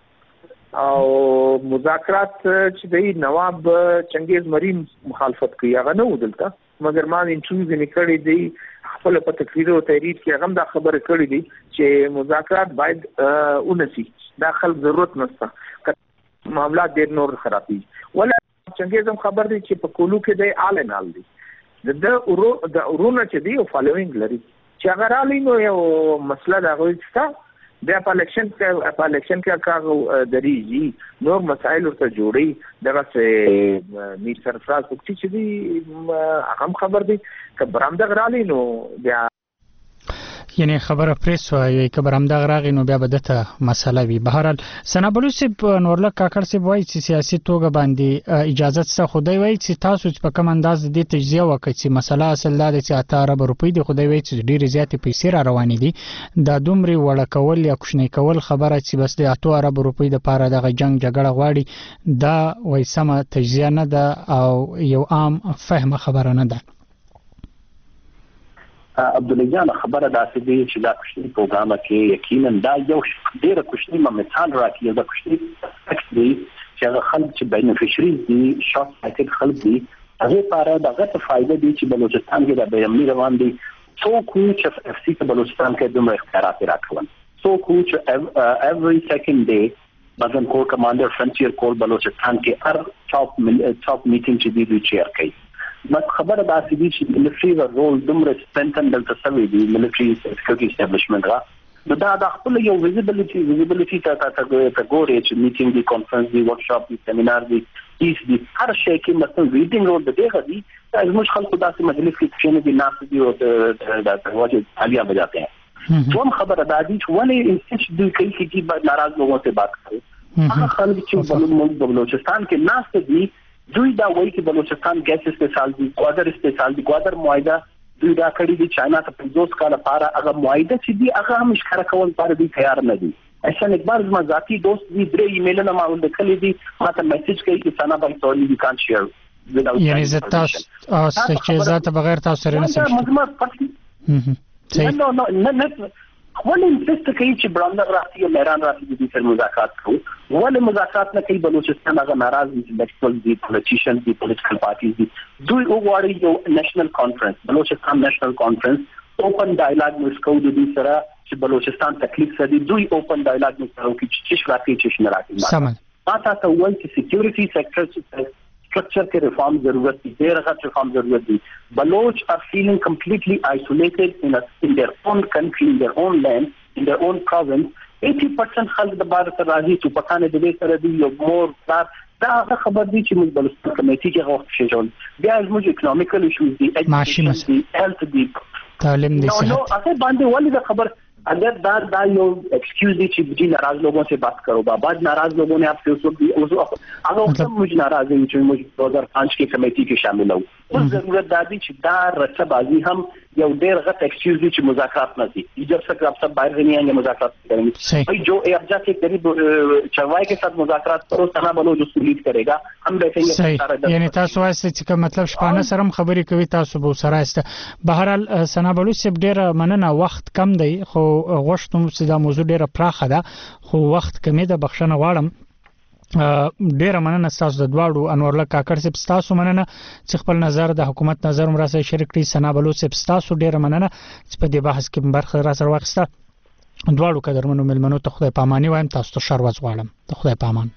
Speaker 20: او مذاکرات چې دی نواب چنګیز مریم مخالفت کوي هغه نه ودلته مګر ما انټرویو نکړی دی خپل په تقریر او تحریر کې هغه دا خبره کړې دي چې مذاکرات باید اونسي دا خلک ضرورت نشته معاملات ډېر نور خرابي ولا څنګه زم خبر دي چې په کولو کې د آلنال دي د ورونه چې دی او فالوینګ لري چې هغه رالي نو یو مسله دا غوښتا د الیکشن کې کار دريږي نور مسائل ورته جوړي دغه څه میر سرفراز وکړي چې دی هغه خبر دي چې برامده غرالي نو بیا
Speaker 21: یعنی خبره پریس وایي چې برامده غراغي نو بیا بدته مسله وي بهرحال سنا بلوچ نورله کاکړ سی وایي چې سیاسي توګه باندې اجازه څه خدای وایي چې تاسو په کوم انداز د تجزیه وکړئ چې مسله اصل دا چې 18 ارب روپۍ دی خدای وایي چې ډېر زیاتې پیسې را روانې دي دا دومره وړه کول یا کوښنی کول خبره چې بس د 18 ارب روپۍ د پاره د جنگ جګړه غواړي دا وایي سم تجزیه نه ده او یو عام فهم خبره نه ده
Speaker 11: عبد الله جان خبره داسې دی چې دا کوشنی پروګرام کې یقینا دا یو ډېر کوشنی مثال راکړي دا کوشنی دی چې خلک چې بینیفیشری دي شارټ سایټډ خلک دي هغه لپاره دغه فائدہ دي چې بلوچستان کې د بیمنی روان دي څوک چې اف سی په بلوچستان کې دومره اختیارات راکړل څوک چې every second day بدن کور کمانډر فرنټیر کور بلوچستان کې هر ټاپ میټینګ چې دی چیر کوي ما خبره دا چې د ملټری رول دومره سپنټن دلته سوي دي ملټری سکیورټي اسټابلیشمنت را دا خپل یو ویزیبিলিټي ته ګوري چې میټینګ دی کانفرنس دی ورکشاپ دی سیمینار دی هیڅ دی هر شي کې مثلا ریډینګ رول د دغه دی زموږ خلکو داسې مجلس کې چې نه دي ناس دي او د تواجد عالیه بجاتے ہیں دوم خبره دا دي چې ولې انسټ دی کوي چې ناراض لوگوں سے بات کوي هغه خلک چې بلوچستان کې ناس دي دوی دا وایي چې بلوچستان ګیس استعمال دي ګوادر استعمال دي ګوادر معاهده دوی دا کړی دي چاینا ته 50 کال لپاره هغه معاهده چې دی هغه هم ښکار کول لپاره دي تیار نه دي احسان اقبال زما ذاتی دوست دي درې ایمیلونه ما ولیکلي دي ما ته میسج کوي چې سنا باندې ټول دي کان شیر
Speaker 21: یعنی زتا چې ذات بغیر تاسو سره نه
Speaker 11: نه ولې انسست کوي چې برامده راځي او مهران راځي د دې مذاکرات کوو ولې مذاکرات نه کوي بلوچستان هغه ناراض دي چې د پولیټیشن دي پولیټیکل پارټیز دي دوی وګوري یو نېشنل کانفرنس بلوچستان نېشنل کانفرنس اوپن ډایلاګ مسکو د دې سره چې بلوچستان تکلیف سدي دوی اوپن ډایلاګ مسکو کې چې راځي چې نه راځي ما تاسو وایي چې سکیورټي سېکټر structure के reform जरूरत थी देर का reform जरूरत थी Baloch are feeling completely isolated in their own country in their own land in their own province 80% خلک د بارت راځي چې پټانه د دې سره دی یو مور دا خبر دي چې موږ بلوچستان کمیټي کې غوښتل شي جوړ بیا موږ اکونومیکل ایشوز دي
Speaker 21: معاشي مسایل
Speaker 11: هیلث دي
Speaker 21: تعلیم دي
Speaker 11: نو هغه باندې ولې د خبر अगर दा यो एक्सक्यूज दी कि जी नाराज लोगों से बात करो बाद नाराज लोगों ने आपसे उस वक्त मुझे नाराज है कि मुझे 2005 की कमेटी के शामिल हूँ उस जरूरत दादी चिदा रसबाजी हम या देर गत एक्सक्यूज दी कि मुज़ाकरात न थी जब तक आप सब बाहर नहीं आएंगे मुज़ाकरात करेंगे भाई जो अब जाके करीब चरवाए के साथ मुज़ाकरात करो तना बनो जो लीड करेगा हम बैठेंगे
Speaker 12: यानी तासो ऐसे कि मतलब शपाना सरम खबरी कोي تاسو به سره است بهرحال سنا بلوچ سب ډیر مننه وخت کم دی خو غوښتم چې دا موضوع ډیره پراخه ده خو وخت کمی ده بخښنه غواړم ډیره مننه تاسو د دواړو انور الله کاکړ صاحب تاسو مننه چې خپل نظر د حکومت نظر مرسته شریک کړی سنا بلوچ صاحب تاسو ډیره مننه چې په دې بحث کې برخه را سره واخیسته دواړو قدرمنو ملمنو ته خدای پاماني وایم تاسو ته شر غواړم ته خدای پامان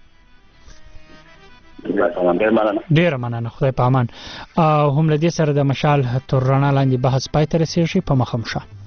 Speaker 12: ډیر مننه خدای پامان هم لدې سره د مشال تر رڼا لاندې بحث پای ته رسیږي په مخه مشه